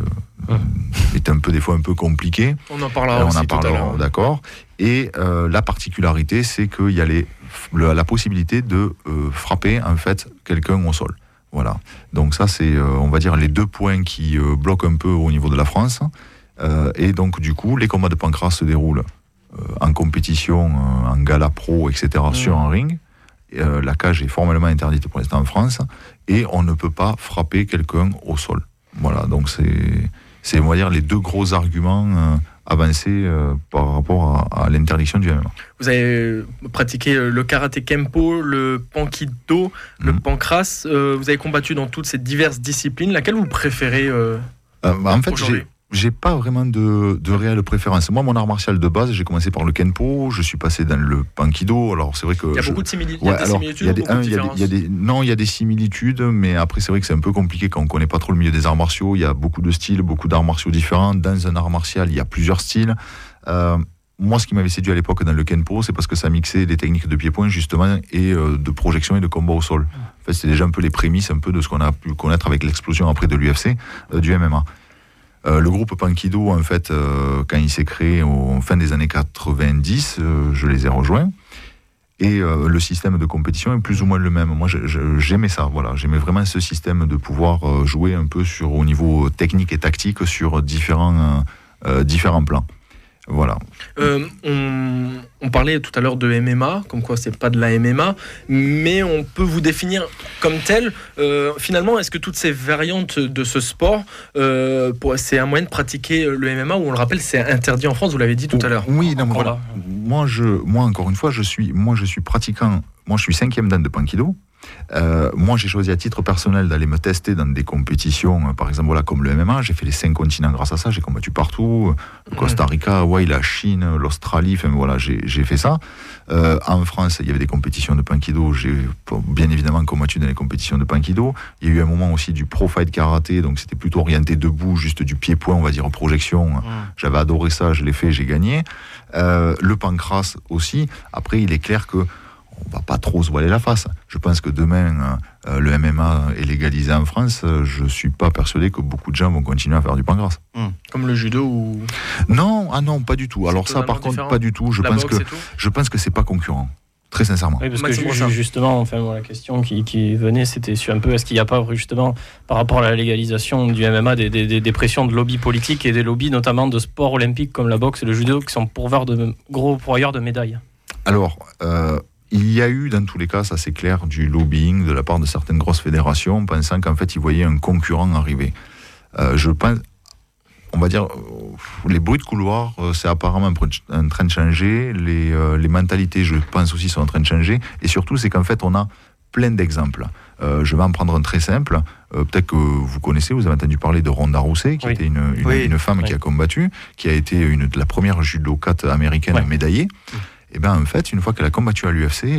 L: est des fois un peu compliquée.
C: On en parlera aussi tout à l'heure.
L: D'accord. Et la particularité, c'est qu'il y a la possibilité de frapper en fait quelqu'un au sol. Voilà. Donc ça, c'est, on va dire, les 2 points qui bloquent un peu au niveau de la France. Et donc du coup, les combats de pancrace se déroulent en compétition, en gala pro, etc., sur un ring. La cage est formellement interdite pour l'instant en France, et on ne peut pas frapper quelqu'un au sol. Voilà, donc c'est on va dire, les 2 gros arguments avancés par rapport à l'interdiction du MMA.
C: Vous avez pratiqué le karaté kempo, le pankido, le pancrace. Vous avez combattu dans toutes ces diverses disciplines. Laquelle vous préférez
L: en fait, j'ai pas vraiment de réelle préférence. Moi, mon art martial de base, j'ai commencé par le Kenpo, je suis passé dans le Pankido. Alors, c'est vrai que.
C: Il y a beaucoup de similitudes. Il y a des similitudes, beaucoup de différences.
L: Il y a des similitudes, mais après, c'est vrai que c'est un peu compliqué quand on connaît pas trop le milieu des arts martiaux. Il y a beaucoup de styles, beaucoup d'arts martiaux différents. Dans un art martial, il y a plusieurs styles. Moi, ce qui m'avait séduit à l'époque dans le Kenpo, c'est parce que ça mixait des techniques de pied-point, justement, et de projection et de combat au sol. En fait, c'est déjà un peu les prémices un peu de ce qu'on a pu connaître avec l'explosion après de l'UFC, du MMA. Le groupe Pankido, en fait, quand il s'est créé en fin des années 90, je les ai rejoints. Et le système de compétition est plus ou moins le même. Moi, j'aimais ça. Voilà. J'aimais vraiment ce système de pouvoir jouer un peu au niveau technique et tactique sur différents plans. Voilà.
C: On parlait tout à l'heure de MMA, comme quoi c'est pas de la MMA, mais on peut vous définir comme tel. Finalement, est-ce que toutes ces variantes de ce sport, c'est un moyen de pratiquer le MMA, où on le rappelle, c'est interdit en France, vous l'avez dit tout à l'heure.
L: Oui, non, voilà. Moi, encore une fois, je suis pratiquant. Moi, je suis 5e dan de Pankido. Moi, j'ai choisi à titre personnel d'aller me tester dans des compétitions, par exemple, voilà, comme le MMA. J'ai fait les 5 continents grâce à ça. J'ai combattu partout, Costa Rica, Hawaï, la Chine, l'Australie. Enfin, voilà, j'ai fait ça. En France, il y avait des compétitions de Pankido. J'ai bien évidemment combattu dans les compétitions de Pankido. Il y a eu un moment aussi du Pro Fight Karaté, donc c'était plutôt orienté debout, juste du pied-point, on va dire, en projection. J'avais adoré ça, je l'ai fait, j'ai gagné. Le pancrace aussi. Après, il est clair que on va pas trop se voiler la face. Je pense que demain, le MMA est légalisé en France. Je suis pas persuadé que beaucoup de gens vont continuer à faire du pancrace.
C: Comme le judo ou...
L: Non, pas du tout. Alors ça, par contre, pas du tout. Je pense que c'est pas concurrent. Très sincèrement.
E: Oui, parce que justement, enfin, la question qui venait, c'était sur un peu, est-ce qu'il n'y a pas justement, par rapport à la légalisation du MMA, des pressions de lobbies politiques et des lobbies notamment de sports olympiques comme la boxe et le judo qui sont pourvoyeurs de médailles?
L: Alors... il y a eu, dans tous les cas, ça c'est clair, du lobbying de la part de certaines grosses fédérations, pensant qu'en fait, ils voyaient un concurrent arriver. Je pense, on va dire, les bruits de couloir, c'est apparemment en train de changer, les mentalités, je pense aussi, sont en train de changer, et surtout, c'est qu'en fait, on a plein d'exemples. Je vais en prendre un très simple, peut-être que vous connaissez, vous avez entendu parler de Ronda Rousey, qui était une femme qui a combattu, qui a été la première judokate américaine médaillée. Et bien en fait, une fois qu'elle a combattu à l'UFC,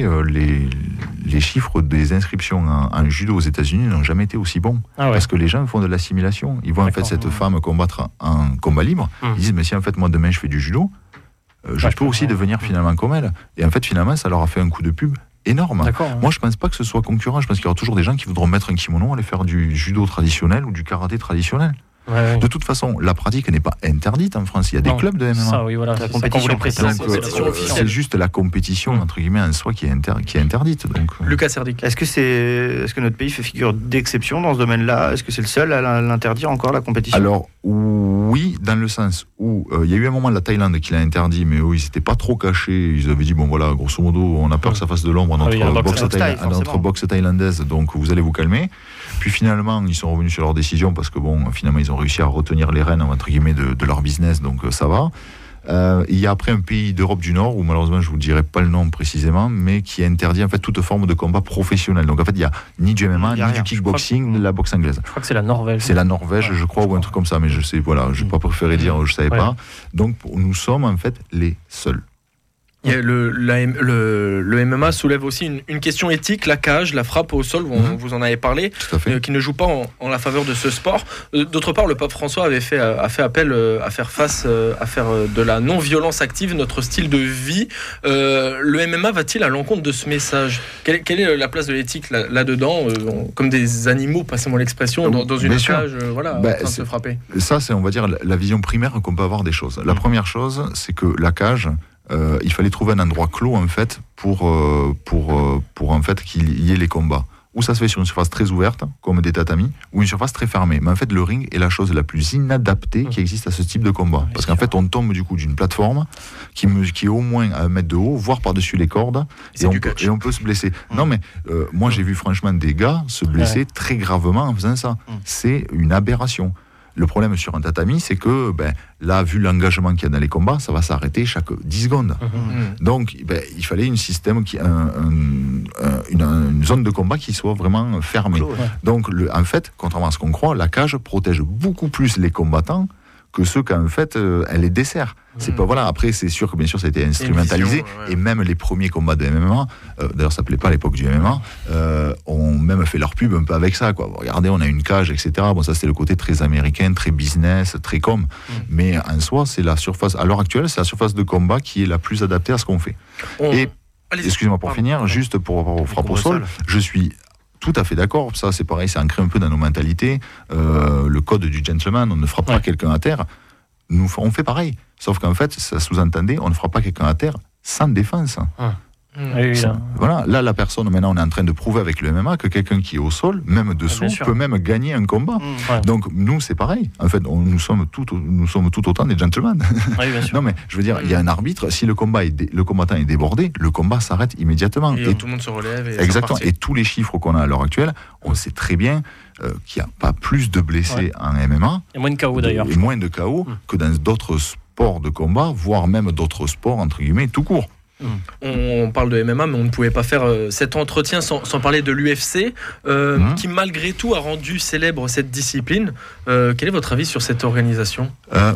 L: les chiffres des inscriptions en judo aux États-Unis n'ont jamais été aussi bons. Parce que les gens font de l'assimilation. Ils voient en fait cette femme combattre en combat libre. Ils disent, mais si en fait moi demain je fais du judo, je peux aussi devenir finalement comme elle. Et en fait finalement ça leur a fait un coup de pub énorme. Moi je pense pas que ce soit concurrent. Je pense qu'il y aura toujours des gens qui voudront mettre un kimono, aller faire du judo traditionnel ou du karaté traditionnel. De toute façon, la pratique n'est pas interdite en France. Il y a des clubs de MMA.
E: Ça, oui, voilà,
L: la compétition c'est juste la compétition entre guillemets en soi qui est interdite. Donc,
C: Lucas Serdic.
F: Est-ce que notre pays fait figure d'exception dans ce domaine-là? Est-ce que c'est le seul à l'interdire encore, la compétition?
L: Alors oui, dans le sens où il y a eu un moment de la Thaïlande qui l'a interdit, mais eux ils n'étaient pas trop cachés. Ils avaient dit bon voilà, grosso modo, on a peur que ça fasse de l'ombre à notre boxe thaïlandaise, donc vous allez vous calmer. Puis finalement, ils sont revenus sur leur décision parce que bon, finalement, ils ont réussi à retenir les rênes entre guillemets de leur business, donc ça va. Il y a après un pays d'Europe du Nord où malheureusement je vous dirai pas le nom précisément, mais qui interdit en fait toute forme de combat professionnel. Donc en fait il y a ni du MMA ni du kickboxing, ni de la boxe anglaise.
E: Je crois que c'est la Norvège.
L: C'est la Norvège, je crois, ou un truc comme ça, mais je sais, voilà, je n'ai pas préféré dire, je savais pas. Donc nous sommes en fait les seuls.
C: Le MMA soulève aussi une question éthique, la cage, la frappe au sol, vous en avez parlé, qui ne joue pas en la faveur de ce sport. D'autre part, le pape François a fait appel à faire face, à faire de la non-violence active notre style de vie. Le MMA va-t-il à l'encontre de ce message ? Quelle est la place de l'éthique là-dedans, comme des animaux, passez-moi l'expression, dans une cage, en train de se frapper ?
L: Ça, c'est, on va dire, la vision primaire qu'on peut avoir des choses. La première chose, c'est que la cage, il fallait trouver un endroit clos en fait pour en fait qu'il y ait les combats. Ou ça se fait sur une surface très ouverte, comme des tatamis, ou une surface très fermée. Mais en fait, le ring est la chose la plus inadaptée qui existe à ce type de combat. Parce qu'en fait, on tombe du coup d'une plateforme qui est au moins à 1 mètre de haut, voire par-dessus les cordes, et on peut se blesser. Non, mais moi, j'ai vu franchement des gars se blesser très gravement en faisant ça. C'est une aberration. Le problème sur un tatami, c'est que là, vu l'engagement qu'il y a dans les combats, ça va s'arrêter chaque 10 secondes. Donc, il fallait une zone de combat qui soit vraiment fermée. Donc, en fait, contrairement à ce qu'on croit, la cage protège beaucoup plus les combattants que ceux qu'en fait elle les dessert. C'est pas, voilà, après c'est sûr que bien sûr ça a été instrumentalisé, et même les premiers combats de MMA, d'ailleurs ça s'appelait pas à l'époque du MMA, ont même fait leur pub un peu avec ça, quoi. Regardez, on a une cage, etc. Bon, ça c'était le côté très américain, très business, très com, mais en soi c'est la surface, à l'heure actuelle c'est la surface de combat qui est la plus adaptée à ce qu'on fait. Et excusez-moi pour finir, juste pour frappe au sol, je suis tout à fait d'accord, ça c'est pareil, c'est ancré un peu dans nos mentalités, le code du gentleman, on ne frappe pas quelqu'un à terre, nous on fait pareil, sauf qu'en fait ça sous-entendait, on ne frappe pas quelqu'un à terre sans défense. Voilà, là la personne, maintenant on est en train de prouver avec le MMA que quelqu'un qui est au sol, même dessous, peut même gagner un combat. Donc nous c'est pareil, en fait nous sommes tout autant des gentlemen. Non mais je veux dire, il y a un arbitre, si le combattant est débordé, le combat s'arrête immédiatement.
C: Et tout le monde se relève.
L: Exactement, et tous les chiffres qu'on a à l'heure actuelle, on sait très bien qu'il n'y a pas plus de blessés en MMA.
E: Il y a moins de KO d'ailleurs.
L: Et moins de KO que dans d'autres sports de combat, voire même d'autres sports entre guillemets tout court.
C: On parle de MMA, mais on ne pouvait pas faire cet entretien sans parler de l'UFC, qui malgré tout a rendu célèbre cette discipline. Quel est votre avis sur cette organisation ?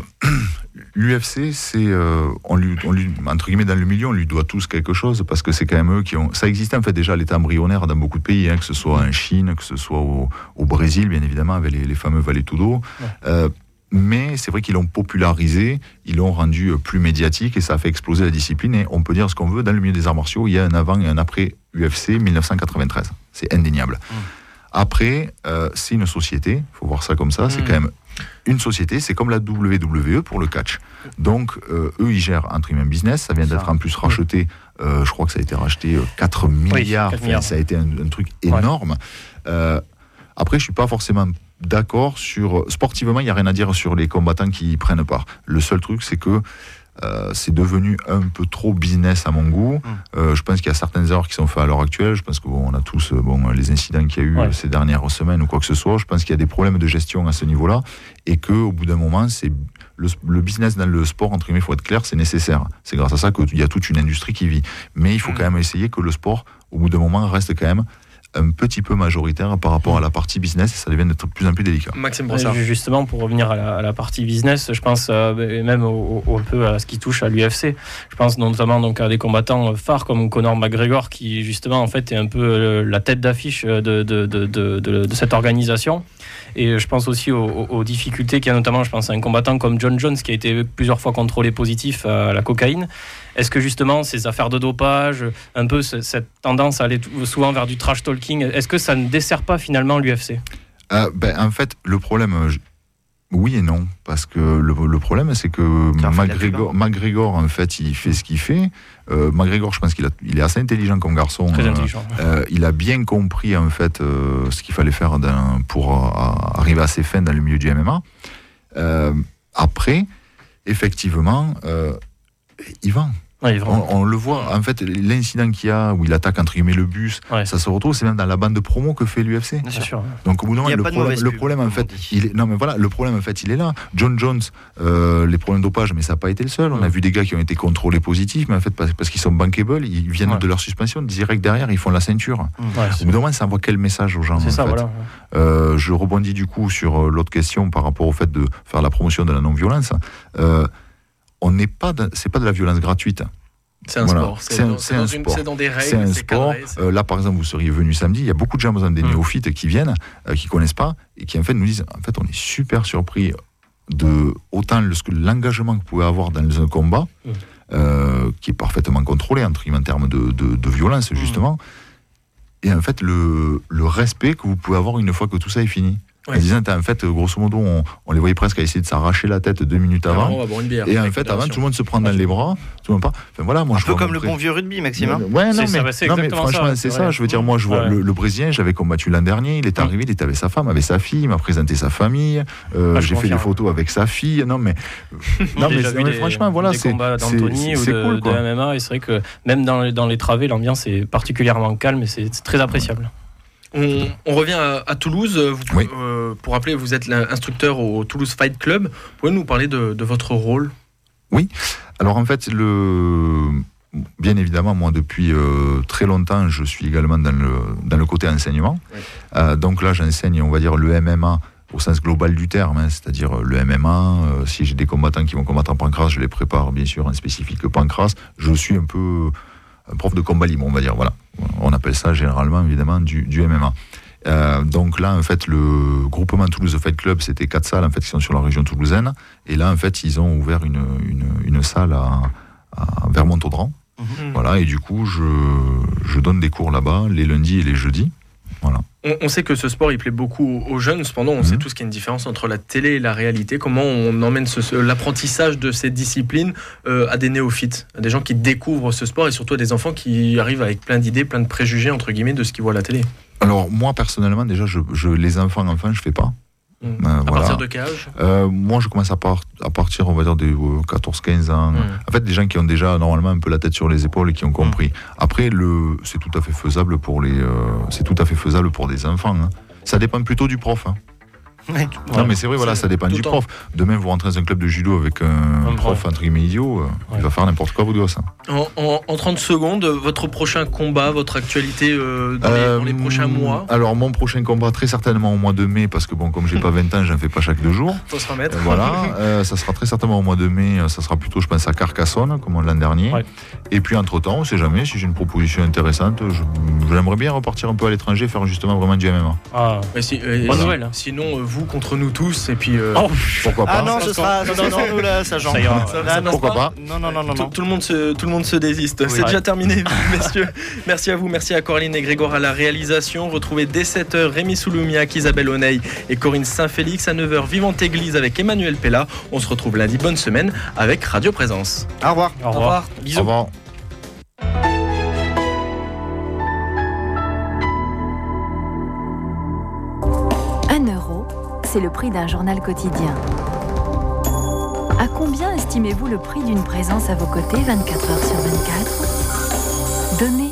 L: L'UFC, c'est on lui entre guillemets dans le milieu, on lui doit tous quelque chose, parce que c'est quand même eux qui ont. Ça existait en fait déjà à l'état embryonnaire dans beaucoup de pays, que ce soit en Chine, que ce soit au Brésil, bien évidemment, avec les fameux Vale Tudo. Mais c'est vrai qu'ils l'ont popularisé, ils l'ont rendu plus médiatique, et ça a fait exploser la discipline. Et on peut dire ce qu'on veut, dans le milieu des arts martiaux, il y a un avant et un après UFC 1993. C'est indéniable. Après, c'est une société, il faut voir ça comme ça, c'est quand même une société, c'est comme la WWE pour le catch. Donc, eux, ils gèrent un trim business, ça vient d'être en plus racheté, je crois que ça a été racheté 4 milliards, 4 milliards. Ça a été un truc énorme. Après, je ne suis pas forcément d'accord sur... Sportivement, il n'y a rien à dire sur les combattants qui y prennent part. Le seul truc, c'est que c'est devenu un peu trop business à mon goût. Je pense qu'il y a certaines erreurs qui sont faites à l'heure actuelle. Je pense qu'on a tous les incidents qu'il y a eu ces dernières semaines ou quoi que ce soit. Je pense qu'il y a des problèmes de gestion à ce niveau-là, et qu'au bout d'un moment, c'est le business dans le sport, entre guillemets, il faut être clair, c'est nécessaire. C'est grâce à ça qu'il y a toute une industrie qui vit. Mais il faut quand même essayer que le sport, au bout d'un moment, reste quand même un petit peu majoritaire par rapport à la partie business, et ça devient de plus en plus délicat.
C: Maxime Brossard.
E: Justement, pour revenir à la partie business, je pense même un peu à ce qui touche à l'UFC. Je pense notamment donc à des combattants phares comme Conor McGregor, qui justement en fait est un peu la tête d'affiche de cette organisation. Et je pense aussi aux difficultés qu'il y a, notamment, je pense à un combattant comme John Jones qui a été plusieurs fois contrôlé positif à la cocaïne. Est-ce que justement ces affaires de dopage, un peu cette tendance à aller souvent vers du trash talking, est-ce que ça ne dessert pas finalement l'UFC ?
L: En fait, le problème, oui et non, parce que le problème, c'est que McGregor, en fait, il fait ce qu'il fait. McGregor, je pense qu'il est assez intelligent comme garçon.
E: Très intelligent.
L: Il a bien compris, en fait, ce qu'il fallait faire pour arriver à ses fins dans le milieu du MMA. Après, effectivement, il vend. On le voit, en fait, l'incident qu'il y a où il attaque entre guillemets le bus, ça se retrouve, c'est même dans la bande de promo que fait l'UFC.
E: Bien sûr.
L: Donc au bout d'un moment, le problème en fait, le problème en fait, il est là. John Jones, les problèmes de dopage, mais ça n'a pas été le seul. On a vu des gars qui ont été contrôlés positifs, mais en fait parce qu'ils sont bankable, ils viennent de leur suspension, direct derrière, ils font la ceinture. Au bout d'un moment, ça envoie quel message aux gens?
E: C'est ça,
L: fait. Voilà. Je rebondis du coup sur l'autre question par rapport au fait de faire la promotion de la non-violence. C'est pas de la violence gratuite.
C: C'est un sport. C'est dans des règles.
L: C'est un sport.
C: Cadré,
L: là, par exemple, vous seriez venu samedi. Il y a beaucoup de gens, des néophytes qui viennent, qui connaissent pas et qui en fait nous disent en fait, on est super surpris de autant l'engagement que vous pouvez avoir dans un combat, qui est parfaitement contrôlé en termes de violence justement, et en fait le respect que vous pouvez avoir une fois que tout ça est fini. En disant, en fait, grosso modo, on les voyait presque à essayer de s'arracher la tête 2 minutes avant.
C: On va boire une bière,
L: et en fait, avant, tout le monde se prend dans les bras. Tout le monde pas. Enfin, voilà, moi,
F: un peu comme le bon vieux rugby, Maxime.
L: Ouais, non, mais franchement, c'est ça. Je veux dire, moi, je vois le Brésilien, j'avais combattu l'an dernier. Il est arrivé, il était avec sa femme, avec sa fille. Il m'a présenté sa famille. J'ai fait des photos avec sa fille. Non, mais franchement, voilà,
E: c'est combats d'Anthony ou de MMA. Et c'est vrai que même dans les travées, l'ambiance est particulièrement calme et c'est très appréciable.
C: On revient à Toulouse. Pour rappeler, vous êtes l'instructeur au Toulouse Fight Club. Vous pouvez nous parler de votre rôle ?
L: Oui. Alors en fait, bien évidemment, moi depuis très longtemps, je suis également dans le côté enseignement. Donc là, j'enseigne, on va dire, le MMA au sens global du terme, c'est-à-dire le MMA. Si j'ai des combattants qui vont combattre en pancrace, je les prépare bien sûr en spécifique pancrace. Je suis un peu un prof de combat libre, on va dire. Voilà. On appelle ça généralement, évidemment, du MMA. Donc là, en fait, le groupement Toulouse Fight Club, c'était 4 salles en fait, qui sont sur la région toulousaine. Et là, en fait, ils ont ouvert une salle à Vermont-Audran. Voilà, et du coup, je donne des cours là-bas les lundis et les jeudis. Voilà.
C: On sait que ce sport il plaît beaucoup aux jeunes, cependant on sait tous qu'il y a une différence entre la télé et la réalité. Comment on emmène l'apprentissage de ces disciplines à des néophytes, à des gens qui découvrent ce sport et surtout à des enfants qui arrivent avec plein d'idées, plein de préjugés entre guillemets de ce qu'ils voient à la télé?
L: Alors moi personnellement déjà les enfants je fais pas.
C: À partir de quel âge?
L: Moi je commence à partir on va dire des 14-15 ans. En fait des gens qui ont déjà normalement un peu la tête sur les épaules et qui ont compris. Après c'est tout à fait faisable pour des enfants. Ça dépend plutôt du prof. Non mais c'est vrai, voilà, ça dépend du prof. Demain vous rentrez dans un club de judo avec un prof entre guillemets idiot, il va faire n'importe quoi, vous doit ça.
C: En 30 secondes, votre prochain combat, votre actualité dans les prochains mois?
L: Alors mon prochain combat très certainement au mois de mai, parce que bon comme j'ai pas 20 ans, j'en fais pas chaque 2 jours.
C: Faut se remettre.
L: Voilà, ça sera très certainement au mois de mai, ça sera plutôt je pense à Carcassonne comme l'an dernier. Et puis entre temps, on sait jamais, si j'ai une proposition intéressante, j'aimerais bien repartir un peu à l'étranger, faire justement vraiment du MMA.
C: Bonne nouvelle. Sinon vous contre nous tous et puis
L: pourquoi pas.
F: Ah non, ce sera nous là, ça genre.
L: Pourquoi pas.
F: Non.
C: Tout le monde se désiste. C'est déjà terminé, messieurs. Merci à vous, merci à Coraline et Grégoire à la réalisation. Retrouvez dès 7h Rémi Souloumiac, Isabelle Oneil et Corinne Saint-Félix. À 9h Vivante Église avec Emmanuel Pella. On se retrouve lundi. Bonne semaine avec Radio Présence.
F: Au revoir.
C: Au revoir. Bisous.
L: Au revoir.
M: C'est le prix d'un journal quotidien. À combien estimez-vous le prix d'une présence à vos côtés 24 heures sur 24 ? Donnez